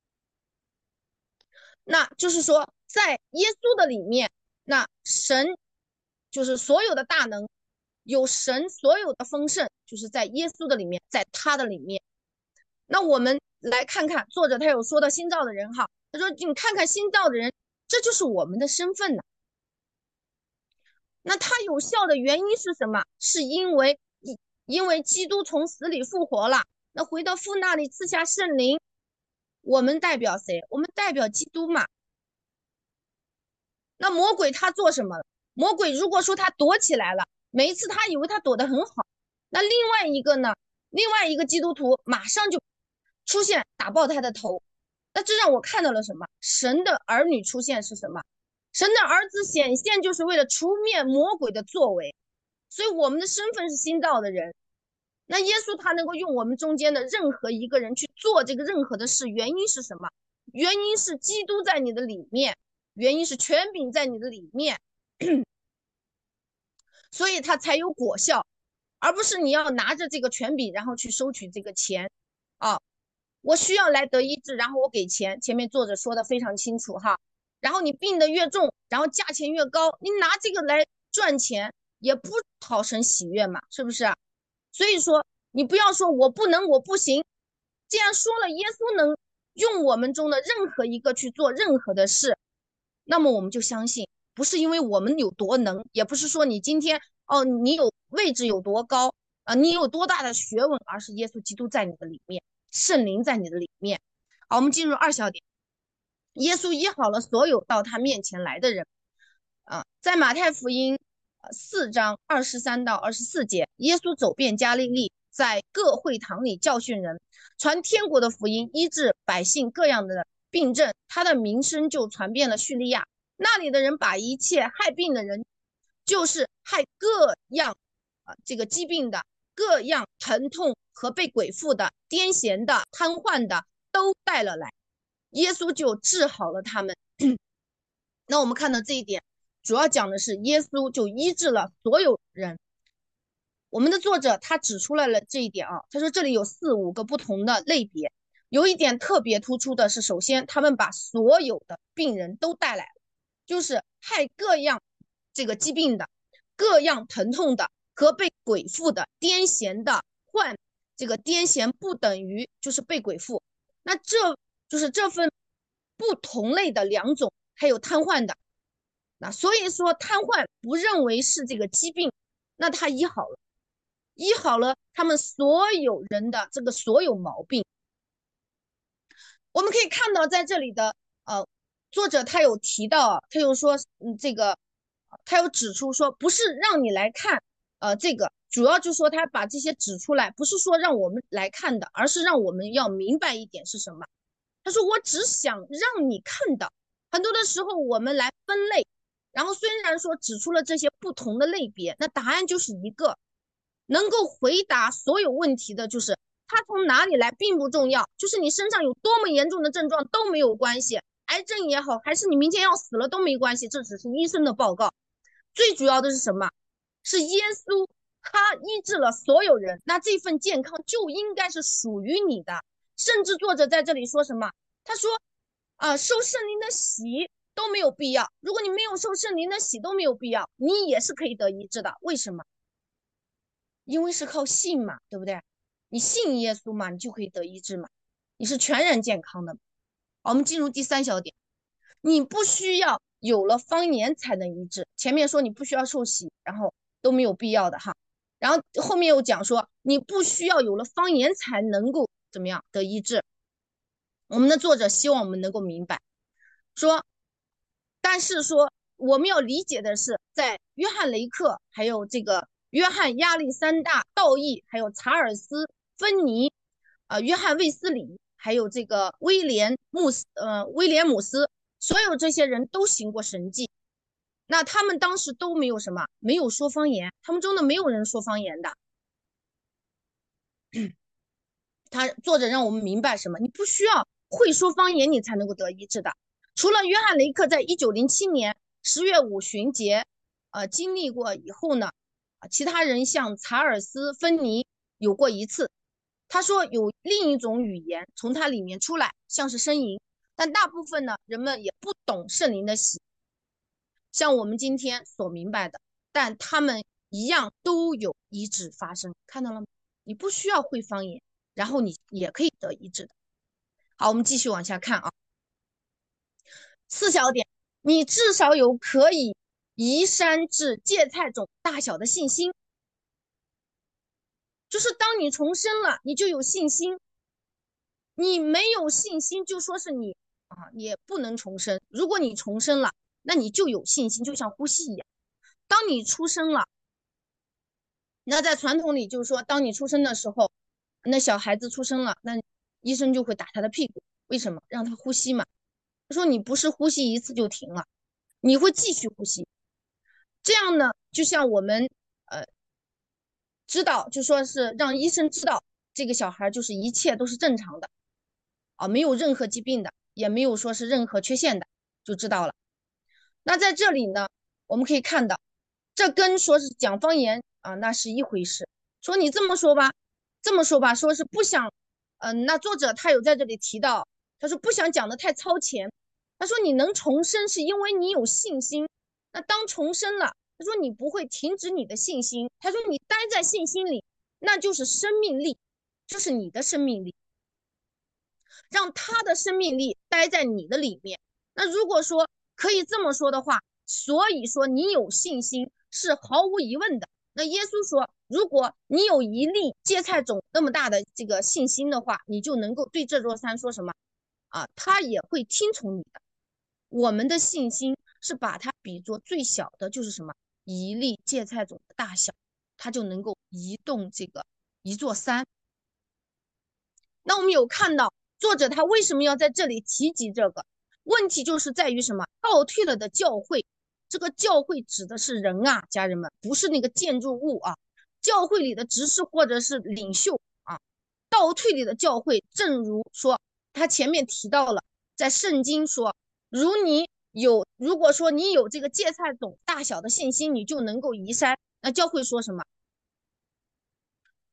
那就是说，在耶稣的里面，那神就是所有的大能，有神所有的丰盛，就是在耶稣的里面，在他的里面。那我们来看看作者他有说到新造的人哈，他说你看看新造的人，这就是我们的身份呢。那他有效的原因是什么？是因为基督从死里复活了，那回到父那里赐下圣灵，我们代表谁？我们代表基督嘛。那魔鬼他做什么了？魔鬼如果说他躲起来了，每一次他以为他躲得很好，那另外一个呢？另外一个基督徒马上就出现打爆他的头。那这让我看到了什么？神的儿女出现是什么？神的儿子显现就是为了除灭魔鬼的作为。所以我们的身份是新造的人。那耶稣他能够用我们中间的任何一个人去做这个任何的事，原因是什么？原因是基督在你的里面，原因是权柄在你的里面，所以他才有果效，而不是你要拿着这个权柄然后去收取这个钱啊。我需要来得医治，然后我给钱，前面作者说的非常清楚哈。然后你病得越重，然后价钱越高，你拿这个来赚钱也不讨神喜悦嘛，是不是？所以说你不要说我不能，我不行。既然说了耶稣能用我们中的任何一个去做任何的事，那么我们就相信，不是因为我们有多能，也不是说你今天你有位置有多高你有多大的学问，而是耶稣基督在你的里面，圣灵在你的里面。好，我们进入2小点，耶稣医好了所有到他面前来的人在马太福音4章23到24节，耶稣走遍加利利，在各会堂里教训人，传天国的福音，医治百姓各样的病症，他的名声就传遍了叙利亚。那里的人把一切害病的人，就是害各样这个疾病的，各样疼痛和被鬼附的、癫痫的、瘫痪的，都带了来，耶稣就治好了他们。那我们看到这一点，主要讲的是耶稣就医治了所有人， 我们的作者他指出来了这一点啊，他说这里有4、5个不同的类别，有一点特别突出的是，首先他们把所有的病人都带来了，就是害各样这个疾病的、各样疼痛的和被鬼附的、癫痫的、患这个癫痫不等于就是被鬼附，那这就是这份不同类的2种，还有瘫痪的。那所以说瘫痪不认为是这个疾病，那他医好了。医好了他们所有人的这个所有毛病。我们可以看到在这里的作者他有提到，他有说他有指出说，不是让你来看这个，主要就是说他把这些指出来，不是说让我们来看的，而是让我们要明白一点是什么。他说我只想让你看到，很多的时候我们来分类，然后虽然说指出了这些不同的类别，那答案就是一个，能够回答所有问题的就是它从哪里来并不重要，就是你身上有多么严重的症状都没有关系，癌症也好，还是你明天要死了都没关系，这只是医生的报告。最主要的是什么？是耶稣他医治了所有人，那这份健康就应该是属于你的。甚至作者在这里说什么？他说受圣灵的洗都没有必要，如果你没有受圣灵的洗都没有必要，你也是可以得医治的。为什么？因为是靠信嘛，对不对？你信耶稣嘛，你就可以得医治嘛，你是全然健康的。好，我们进入第3小点，你不需要有了方言才能医治。前面说你不需要受洗，然后都没有必要的哈。然后后面又讲说你不需要有了方言才能够怎么样得医治。我们的作者希望我们能够明白，说，但是说我们要理解的是，在约翰雷克还有这个约翰亚历山大道义，还有查尔斯芬尼约翰卫斯理，还有这个威廉姆斯，所有这些人都行过神迹。那他们当时都没有什么，没有说方言，他们中的没有人说方言的。作者让我们明白什么？你不需要会说方言，你才能够得医治的。除了约翰雷克在1907年10月5旬节，经历过以后呢，其他人像查尔斯芬尼有过一次，他说有另一种语言从他里面出来，像是呻吟，但大部分呢人们也不懂圣灵的喜，像我们今天所明白的，但他们一样都有医治发生，看到了吗？你不需要会方言，然后你也可以得医治的。好，我们继续往下看啊。4小点，你至少有可以移山至芥菜种大小的信心，就是当你重生了，你就有信心。你没有信心，就说是你也不能重生。如果你重生了，那你就有信心，就像呼吸一样。当你出生了，那在传统里就是说，当你出生的时候，那小孩子出生了，那医生就会打他的屁股，为什么？让他呼吸嘛。他说你不是呼吸一次就停了，你会继续呼吸。这样呢，就像我们知道，就说是让医生知道这个小孩就是一切都是正常的没有任何疾病的，也没有说是任何缺陷的，就知道了。那在这里呢，我们可以看到，这跟说是讲方言那是一回事。说你这么说吧，说是不想，那作者他有在这里提到，他说不想讲的太超前。他说你能重生是因为你有信心，那当重生了，他说你不会停止你的信心。他说你待在信心里，那就是生命力，这是你的生命力，让他的生命力待在你的里面。那如果说可以这么说的话，所以说你有信心是毫无疑问的。那耶稣说，如果你有一粒芥菜种那么大的这个信心的话，你就能够对这座山说什么他也会听从你的。我们的信心是把它比作最小的，就是什么一粒芥菜种的大小，它就能够移动这个一座山。那我们有看到作者他为什么要在这里提及这个问题，就是在于什么？倒退了的教会，这个教会指的是人家人们，不是那个建筑物教会里的执事或者是领袖倒退里的教会，正如说他前面提到了，在圣经说，如果说你有这个芥菜种大小的信心，你就能够移山。那教会说什么？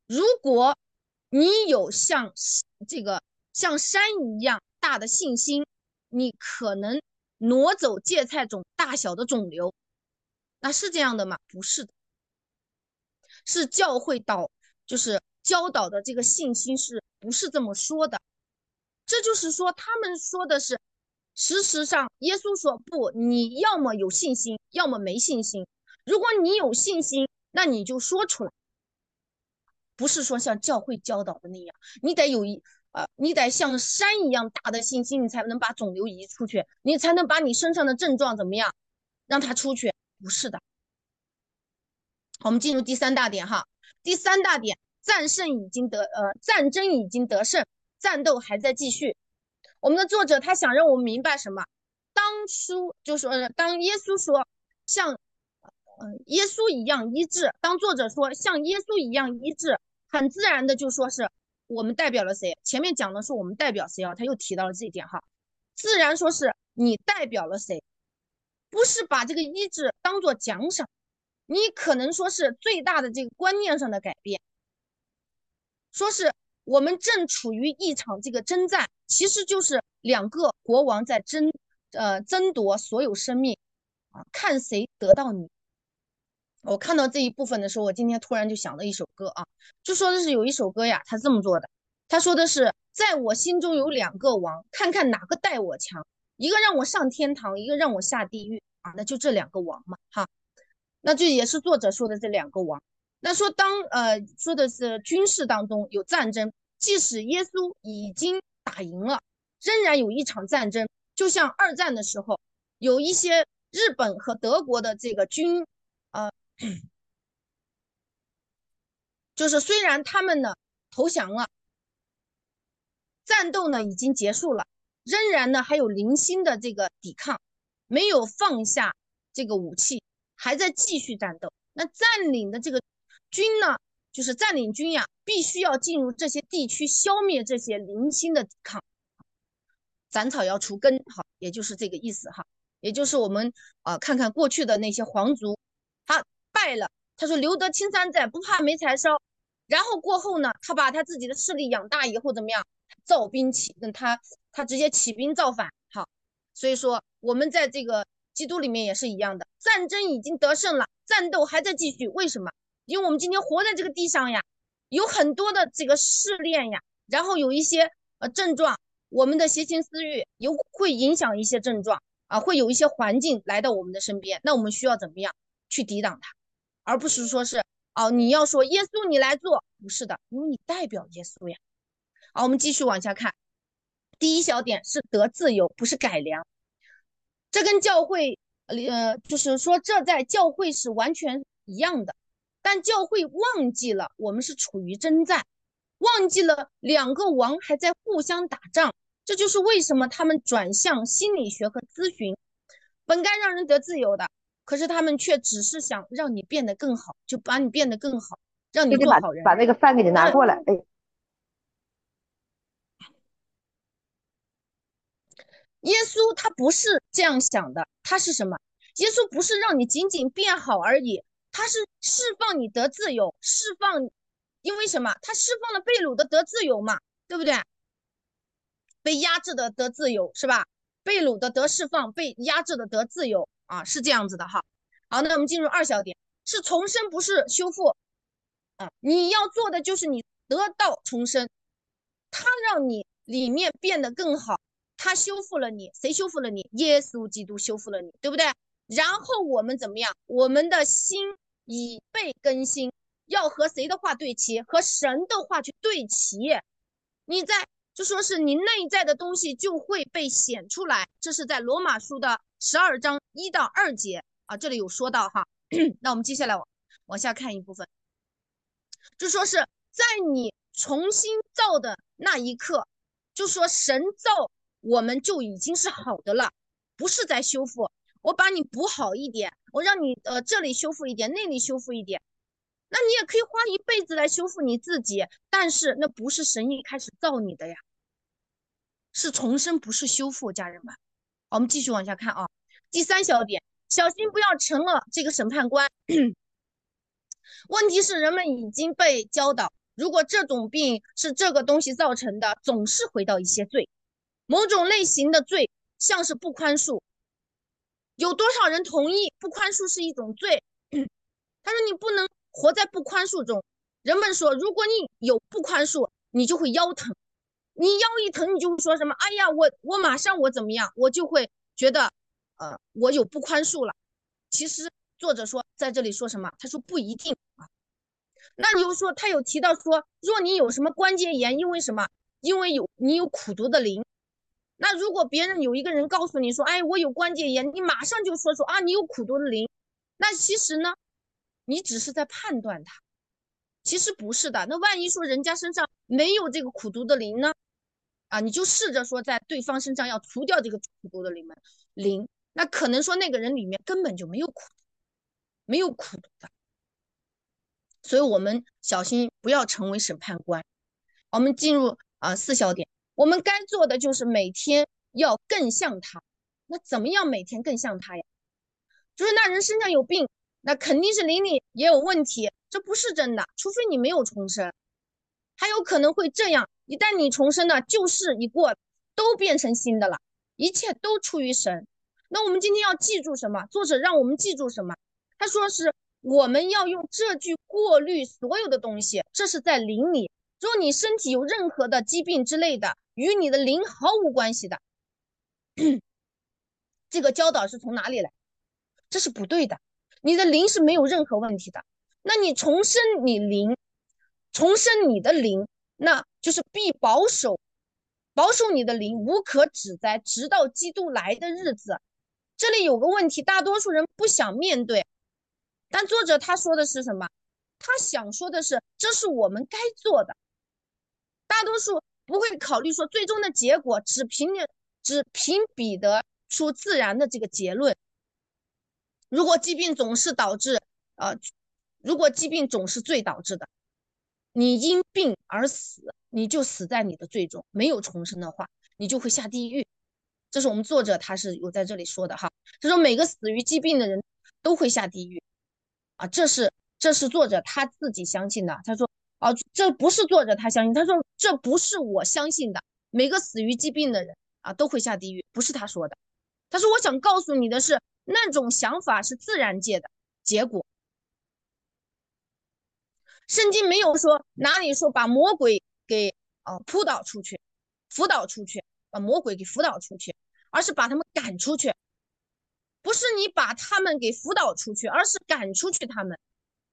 如果你有像山一样大的信心，你可能挪走芥菜种大小的肿瘤。那是这样的吗？不是的，是教会就是教导的这个信心不是这么说的？这就是说，他们说的是，事实上，耶稣说不，你要么有信心，要么没信心。如果你有信心，那你就说出来，不是说像教会教导的那样，你得像山一样大的信心，你才能把肿瘤移出去，你才能把你身上的症状怎么样，让它出去。不是的。我们进入第三大点哈，第三大点，战争已经得胜，战斗还在继续。我们的作者他想让我们明白什么？当耶稣说像耶稣一样医治，当作者说像耶稣一样医治，很自然的就说是我们代表了谁？前面讲的是我们代表谁啊？他又提到了这一点哈，自然说是你代表了谁，不是把这个医治当做奖赏，你可能说是最大的这个观念上的改变，说是我们正处于一场这个征战，其实就是两个国王在争夺所有生命啊，看谁得到你。我看到这一部分的时候，我今天突然就想了一首歌啊，就说的是有一首歌呀，他这么做的，他说的是在我心中有两个王，看看哪个待我强，一个让我上天堂，一个让我下地狱啊，那就这两个王嘛哈，那这也是作者说的这两个王。那说说的是军事当中有战争，即使耶稣已经打赢了，仍然有一场战争，就像二战的时候，有一些日本和德国的这个就是虽然他们呢投降了，战斗呢已经结束了，仍然呢还有零星的这个抵抗，没有放下这个武器，还在继续战斗。那占领的这个军呢，就是占领军呀，必须要进入这些地区，消灭这些零星的抵抗，斩草要除根，好，也就是这个意思哈。也就是我们看看过去的那些皇族，他败了，他说留得青山在，不怕没柴烧。然后过后呢，他把他自己的势力养大以后怎么样？造兵他直接起兵造反。好，所以说我们在这个基督里面也是一样的，战争已经得胜了，战斗还在继续。为什么？因为我们今天活在这个地上呀，有很多的这个试炼呀，然后有一些症状，我们的邪情私欲会影响一些症状啊，会有一些环境来到我们的身边，那我们需要怎么样去抵挡它，而不是说是你要说耶稣你来做，不是的，因为你代表耶稣呀。好，我们继续往下看，第一小点是得自由，不是改良，这跟教会就是说这在教会是完全一样的，但教会忘记了我们是处于征战，忘记了两个王还在互相打仗，这就是为什么他们转向心理学和咨询，本该让人得自由的，可是他们却只是想让你变得更好，就把你变得更好，让你给你做好人。 把那个饭给你拿过来，哎， 耶稣他不是这样想的，他是什么？耶稣不是让你仅仅变好而已，他是释放你得自由，因为什么？他释放了被掳的得自由嘛，对不对？被压制的得自由是吧？被掳的得释放，被压制的得自由啊，是这样子的哈。好，那我们进入二小点，是重生不是修复啊，你要做的就是你得到重生，他让你里面变得更好，他修复了你，谁修复了你？耶稣基督修复了你，对不对？然后我们怎么样？我们的心已被更新，要和谁的话对齐？和神的话去对齐。你就说是你内在的东西就会被显出来，这是在罗马书的12章1到2节啊，这里有说到哈。那我们接下来往下看一部分，就说是在你重新造的那一刻，就说神造我们就已经是好的了，不是在修复。我把你补好一点，我让你这里修复一点，那里修复一点，那你也可以花一辈子来修复你自己，但是那不是神一开始造你的呀，是重生，不是修复，家人们。好，我们继续往下看啊。第三小点，小心不要成了这个审判官。问题是人们已经被教导如果这种病是这个东西造成的，总是回到一些罪。某种类型的罪，像是不宽恕，有多少人同意不宽恕是一种罪？他说你不能活在不宽恕中。人们说，如果你有不宽恕，你就会腰疼。你腰一疼，你就会说什么？哎呀，我马上我怎么样？我就会觉得，我有不宽恕了。其实作者说在这里说什么？他说不一定啊。那你又说他有提到说，若你有什么关节炎，因为什么？因为你有苦毒的灵。那如果别人有一个人告诉你说，哎，我有关节炎，你马上就说啊，你有苦毒的灵。那其实呢，你只是在判断他，其实不是的。那万一说人家身上没有这个苦毒的灵呢？啊，你就试着说在对方身上要除掉这个苦毒的灵，那可能说那个人里面根本就没有苦毒的。所以我们小心不要成为审判官。我们进入4小点，我们该做的就是每天要更像他。那怎么样每天更像他呀？就是那人身上有病，那肯定是灵里也有问题，这不是真的，除非你没有重生，还有可能会这样。一旦你重生了，旧事一过，都变成新的了，一切都出于神。那我们今天要记住什么？作者让我们记住什么？他说是我们要用这句过滤所有的东西，这是在灵里。如果你身体有任何的疾病之类的，与你的灵毫无关系的，这个教导是从哪里来？这是不对的。你的灵是没有任何问题的。那你重生你的灵，那就是必保守你的灵无可指摘，直到基督来的日子。这里有个问题，大多数人不想面对，但作者他说的是什么？他想说的是，这是我们该做的。大多数不会考虑说最终的结果，只凭彼得出自然的这个结论。如果疾病总是导致如果疾病总是罪导致的，你因病而死，你就死在你的罪中，没有重生的话，你就会下地狱。这是我们作者他是有在这里说的哈，他说每个死于疾病的人都会下地狱啊，这是作者他自己相信的。他说这不是作者他相信，他说这不是我相信的，每个死于疾病的人都会下地狱，不是他说的。他说我想告诉你的是，那种想法是自然界的结果。圣经没有说哪里说把魔鬼给扑倒出去，辅导出去，把魔鬼给辅导出去，而是把他们赶出去。不是你把他们给辅导出去，而是赶出去他们。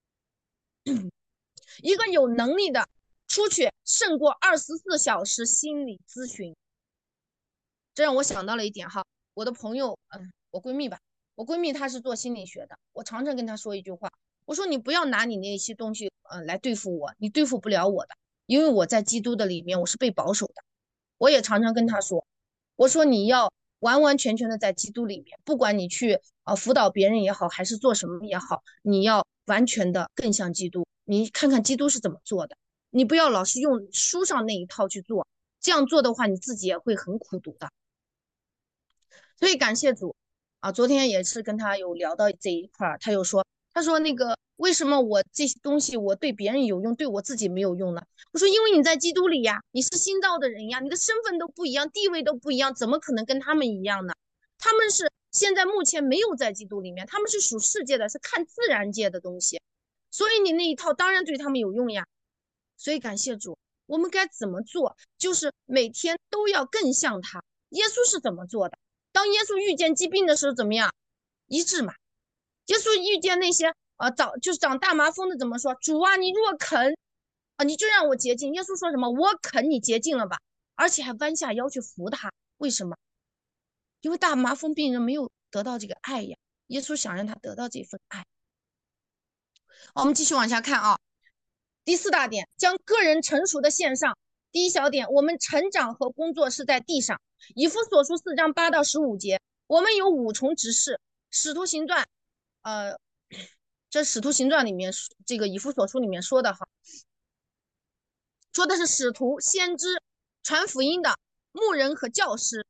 一个有能力的出去胜过24小时心理咨询。这让我想到了一点哈，我的朋友，我闺蜜吧，我闺蜜她是做心理学的，我常常跟她说一句话，我说你不要拿你那些东西来对付我，你对付不了我的，因为我在基督的里面我是被保守的。我也常常跟她说，我说你要完完全全的在基督里面，不管你去辅导别人也好，还是做什么也好，你要完全的更像基督。你看看基督是怎么做的，你不要老是用书上那一套去做，这样做的话，你自己也会很苦毒的。所以感谢主昨天也是跟他有聊到这一块，他说那个为什么我这些东西我对别人有用，对我自己没有用呢？我说因为你在基督里呀，你是新造的人呀，你的身份都不一样，地位都不一样，怎么可能跟他们一样呢？他们是现在目前没有在基督里面，他们是属世界的，是看自然界的东西，所以你那一套当然对他们有用呀。所以感谢主，我们该怎么做？就是每天都要更像他。耶稣是怎么做的？当耶稣遇见疾病的时候怎么样？医治嘛。耶稣遇见那些就是长大麻风的怎么说？主啊，你若肯你就让我洁净。耶稣说什么？我肯你洁净了吧，而且还弯下腰去扶他。为什么？因为大麻风病人没有得到这个爱呀，耶稣想让他得到这份爱。我们继续往下看第4大点，将个人成熟的献上。第1小点，我们成长和工作是在地上。以弗所书4章8到15节，我们有5重职事。使徒行传，这使徒行传里面这个以弗所书里面说的哈，说的是使徒、先知、传福音的牧人和教师。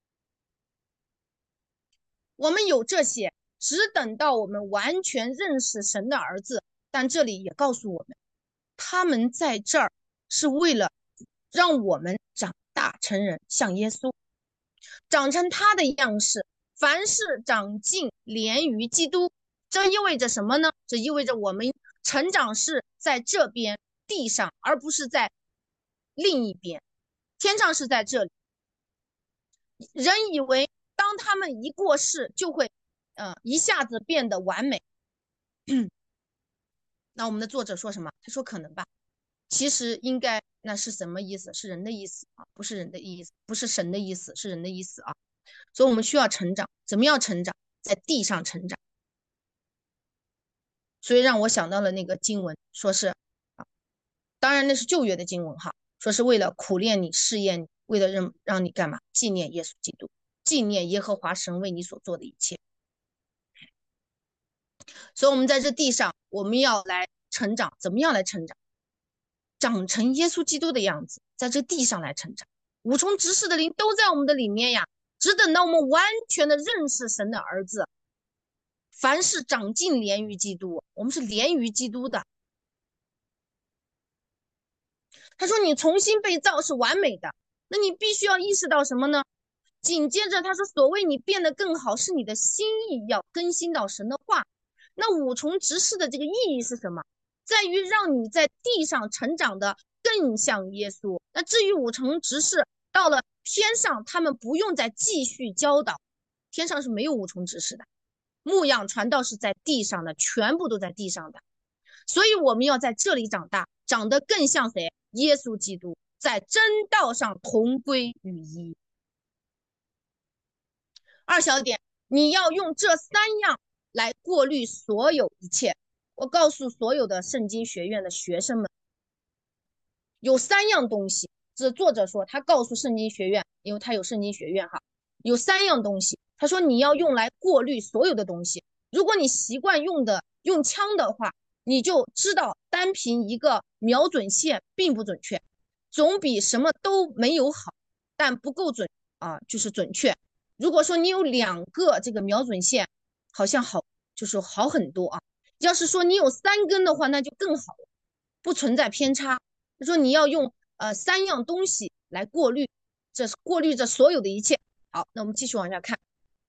我们有这些，只等到我们完全认识神的儿子。但这里也告诉我们， 他们在这儿是为了让我们长大成人，像耶稣，长成他的样式。凡是长进连于基督，这意味着什么呢？这意味着我们成长是在这边地上，而不是在另一边。天上是在这里。人以为当他们一过世就会一下子变得完美。那我们的作者说什么？他说可能吧，其实应该，那是什么意思？是人的意思啊，不是人的意思，不是神的意思，是人的意思啊。所以我们需要成长，怎么样成长？在地上成长。所以让我想到了那个经文，说是当然那是旧约的经文哈，说是为了苦练你，试验你，为了让你干嘛？纪念耶稣基督，纪念耶和华神为你所做的一切。所以我们在这地上，我们要来成长，怎么样来成长？长成耶稣基督的样子，在这地上来成长。五重执事的灵都在我们的里面呀，只等到我们完全的认识神的儿子。凡是长进连于基督，我们是连于基督的。他说你重新被造是完美的，那你必须要意识到什么呢？紧接着他说，所谓你变得更好，是你的心意要更新到神的话。那五重执事的这个意义是什么？在于让你在地上成长的更像耶稣。那至于五重执事到了天上，他们不用再继续教导，天上是没有五重执事的。牧养传道是在地上的，全部都在地上的。所以我们要在这里长大，长得更像谁？耶稣基督，在真道上同归于一。二小点，你要用这三样来过滤所有一切。我告诉所有的圣经学院的学生们，有三样东西。这作者说，他告诉圣经学院，因为他有圣经学院哈，有三样东西。他说你要用来过滤所有的东西。如果你习惯用枪的话，你就知道单凭一个瞄准线并不准确，总比什么都没有好，但不够准就是准确。如果说你有2个这个瞄准线，好像就是好很多啊。要是说你有3根的话，那就更好了，不存在偏差。他说你要用3样东西来过滤，这是过滤着所有的一切。好，那我们继续往下看。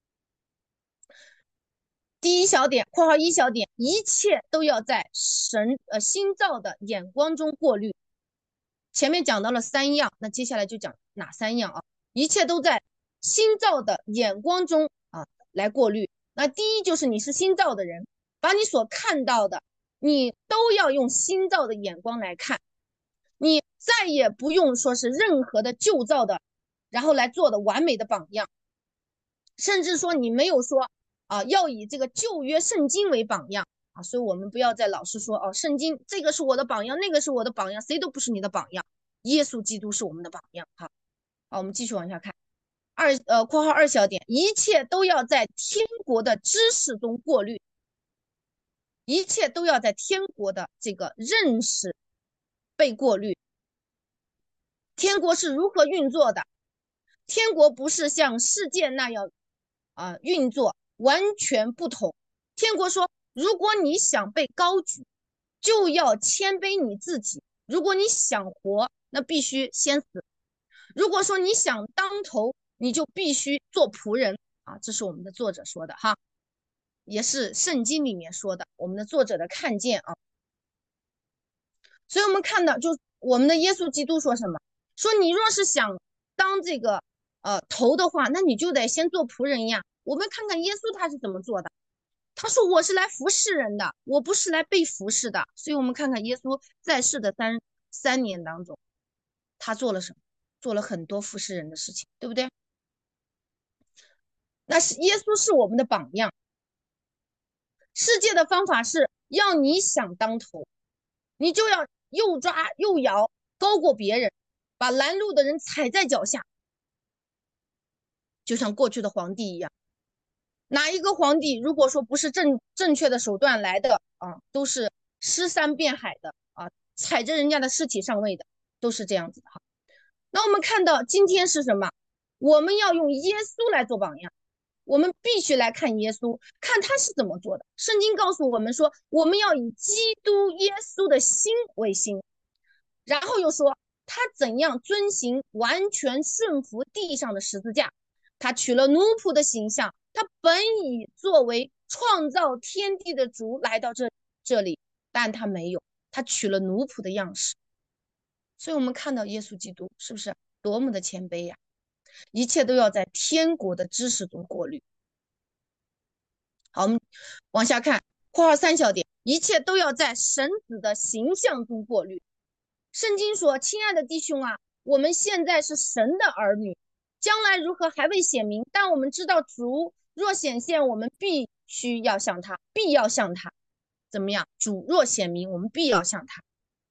第一小点（括号1小点），一切都要在新造的眼光中过滤。前面讲到了3样，那接下来就讲哪3样啊？一切都在新造的眼光中来过滤。那第一就是你是新造的人，把你所看到的，你都要用新造的眼光来看，你再也不用说是任何的旧造的，然后来做的完美的榜样，甚至说你没有说要以这个旧约圣经为榜样所以我们不要再老是说圣经这个是我的榜样，那个是我的榜样，谁都不是你的榜样，耶稣基督是我们的榜样好，我们继续往下看。括号2小点，一切都要在天国的知识中过滤，一切都要在天国的这个认识被过滤。天国是如何运作的？天国不是像世界那样运作，完全不同。天国说，如果你想被高举，就要谦卑你自己；如果你想活，那必须先死。如果说你想当头，你就必须做仆人这是我们的作者说的哈，也是圣经里面说的，我们的作者的看见所以我们看到，就我们的耶稣基督说什么？说你若是想当这个头的话，那你就得先做仆人呀。我们看看耶稣他是怎么做的。他说我是来服侍人的，我不是来被服侍的。所以我们看看耶稣在世的三年当中，他做了什么？做了很多服侍人的事情，对不对？那是耶稣是我们的榜样。世界的方法是要你想当头，你就要又抓又摇，高过别人，把拦路的人踩在脚下，就像过去的皇帝一样。哪一个皇帝如果说不是正确的手段来的都是尸山遍海的踩着人家的尸体上位的，都是这样子的那我们看到今天是什么？我们要用耶稣来做榜样。 我们必须来看耶稣，看他是怎么做的。圣经告诉我们说，我们要以基督耶稣的心为心，然后又说他怎样遵行完全顺服地上的十字架，他取了奴仆的形象，他本已作为创造天地的主来到这里，但他没有，他取了奴仆的样式。所以我们看到耶稣基督是不是多么的谦卑呀？一切都要在天国的知识中过滤。好，我们往下看，括号3小点，一切都要在神子的形象中过滤。圣经说，亲爱的弟兄啊，我们现在是神的儿女，将来如何还未显明，但我们知道主若显现，我们必须要向他，必要向他。怎么样？主若显明，我们必要向他。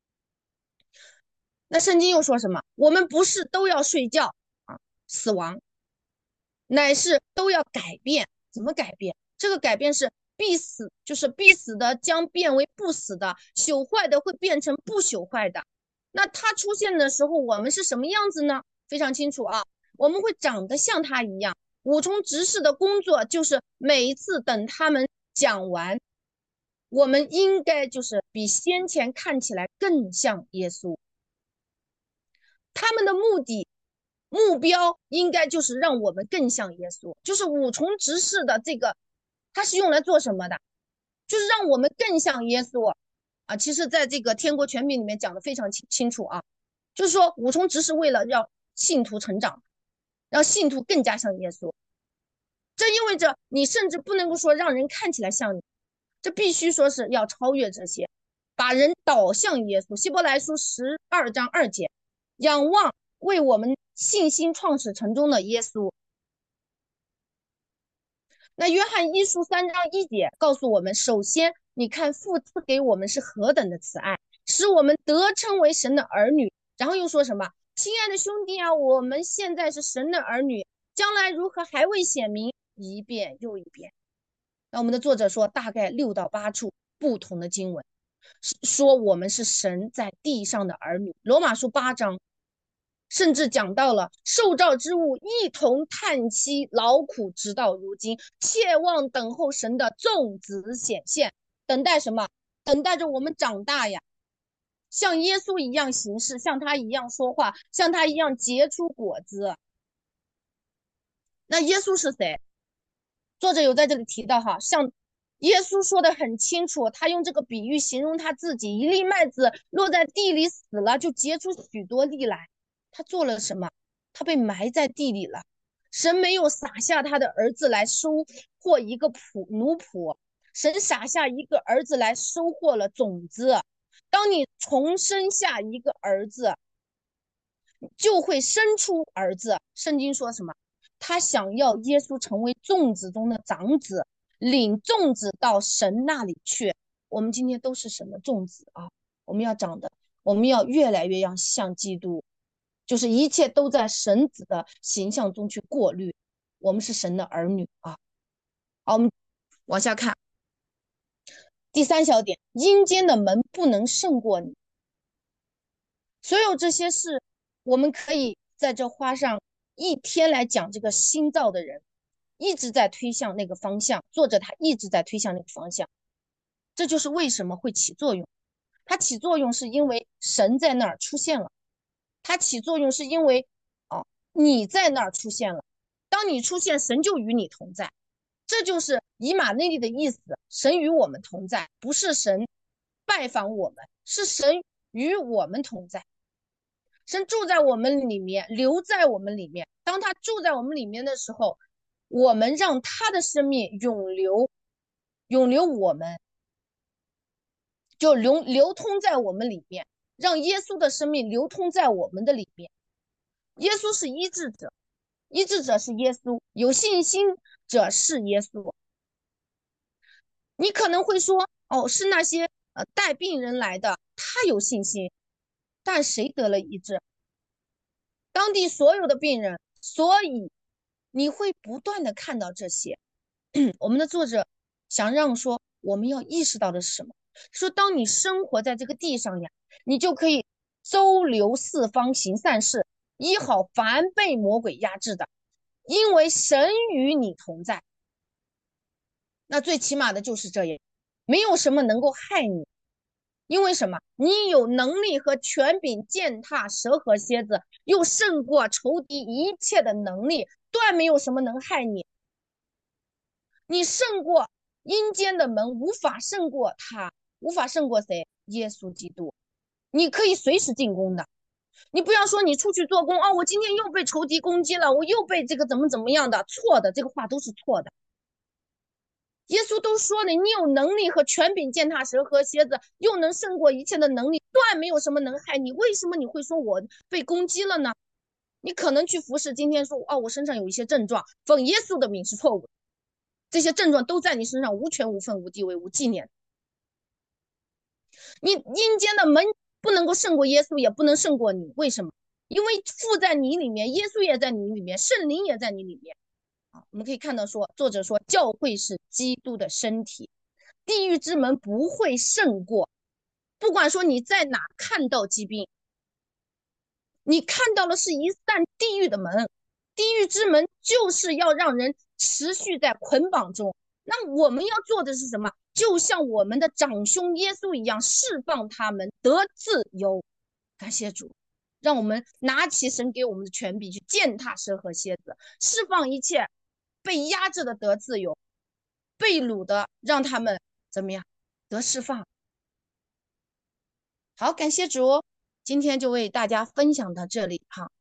那圣经又说什么？我们不是都要睡觉啊，死亡，乃是都要改变。怎么改变？这个改变是必死，就是必死的将变为不死的，朽坏的会变成不朽坏的。那它出现的时候，我们是什么样子呢？非常清楚啊，我们会长得像他一样。五重执事的工作就是每一次等他们讲完，我们应该就是比先前看起来更像耶稣。他们的目标应该就是让我们更像耶稣，就是五重执事的这个，它是用来做什么的？就是让我们更像耶稣啊。其实在这个天国全品里面讲的非常清楚啊，就是说五重执事为了让信徒成长，让信徒更加像耶稣。这意味着你甚至不能够说让人看起来像你，这必须说是要超越这些，把人导向耶稣。希伯来书12章2节，仰望为我们信心创始成终的耶稣。那约翰一书3章1节告诉我们，首先你看父赐给我们是何等的慈爱，使我们得称为神的儿女。然后又说什么？亲爱的兄弟啊，我们现在是神的儿女，将来如何还未显明，一遍又一遍。那我们的作者说，大概6到8处不同的经文说我们是神在地上的儿女。罗马书8章甚至讲到了受造之物一同叹息劳苦，直到如今，切望等候神的众子显现。等待什么？等待着我们长大呀，像耶稣一样行事，像他一样说话，像他一样结出果子。那耶稣是谁？作者有在这里提到哈，像耶稣说的很清楚，他用这个比喻形容他自己，一粒麦子落在地里死了，就结出许多粒来。他做了什么？他被埋在地里了。神没有撒下他的儿子来收获一个奴仆，神撒下一个儿子来收获了种子。当你重生下一个儿子，就会生出儿子。圣经说什么？他想要耶稣成为众子中的长子，领众子到神那里去。我们今天都是神的众子啊，我们要长的，我们要越来越像基督，就是一切都在神子的形象中去过滤。我们是神的儿女啊。好，我们往下看第3小点，阴间的门不能胜过你。所有这些事，我们可以在这花上1天来讲。这个新造的人一直在推向那个方向，作者他一直在推向那个方向。这就是为什么会起作用。它起作用是因为神在那儿出现了，它起作用是因为你在那儿出现了。当你出现，神就与你同在。这就是以马内利的意思，神与我们同在，不是神拜访我们，是神与我们同在。神住在我们里面，留在我们里面。当他住在我们里面的时候，我们让他的生命永流我们，就流通在我们里面，让耶稣的生命流通在我们的里面。耶稣是医治者，医治者是耶稣，有信心者是耶稣。你可能会说，是那些带病人来的，他有信心，但谁得了医治？当地所有的病人。所以你会不断的看到这些。我们的作者想让说，我们要意识到的是什么？说当你生活在这个地上呀，你就可以周流四方行善事，医好凡被魔鬼压制的， 因为神与你同在。那最起码的就是这样，没有什么能够害你。因为什么？你有能力和权柄践踏蛇和蝎子，又胜过仇敌一切的能力，断没有什么能害你。你胜过阴间的门，无法胜过他，无法胜过谁？耶稣基督。你可以随时进攻的。你不要说你出去做工哦，我今天又被仇敌攻击了，我又被这个怎么样的，错的，这个话都是错的。耶稣都说了，你有能力和权柄践踏蛇和蝎子，又能胜过一切的能力，断没有什么能害你。为什么你会说我被攻击了呢？你可能去服侍，今天说哦，我身上有一些症状，奉耶稣的名是错误的。这些症状都在你身上无权无分无地位无纪念。你阴间的门不能够胜过耶稣，也不能胜过你。为什么？因为父在你里面，耶稣也在你里面，圣灵也在你里面。我们可以看到说，作者说教会是基督的身体，地狱之门不会胜过。不管说你在哪看到疾病，你看到的是一扇地狱的门，地狱之门就是要让人持续在捆绑中。那我们要做的是什么？就像我们的长兄耶稣一样，释放他们得自由。感谢主，让我们拿起神给我们的权柄去践踏蛇和蝎子，释放一切被压制的得自由，被掳的让他们怎么样得释放。好，感谢主，今天就为大家分享到这里哈。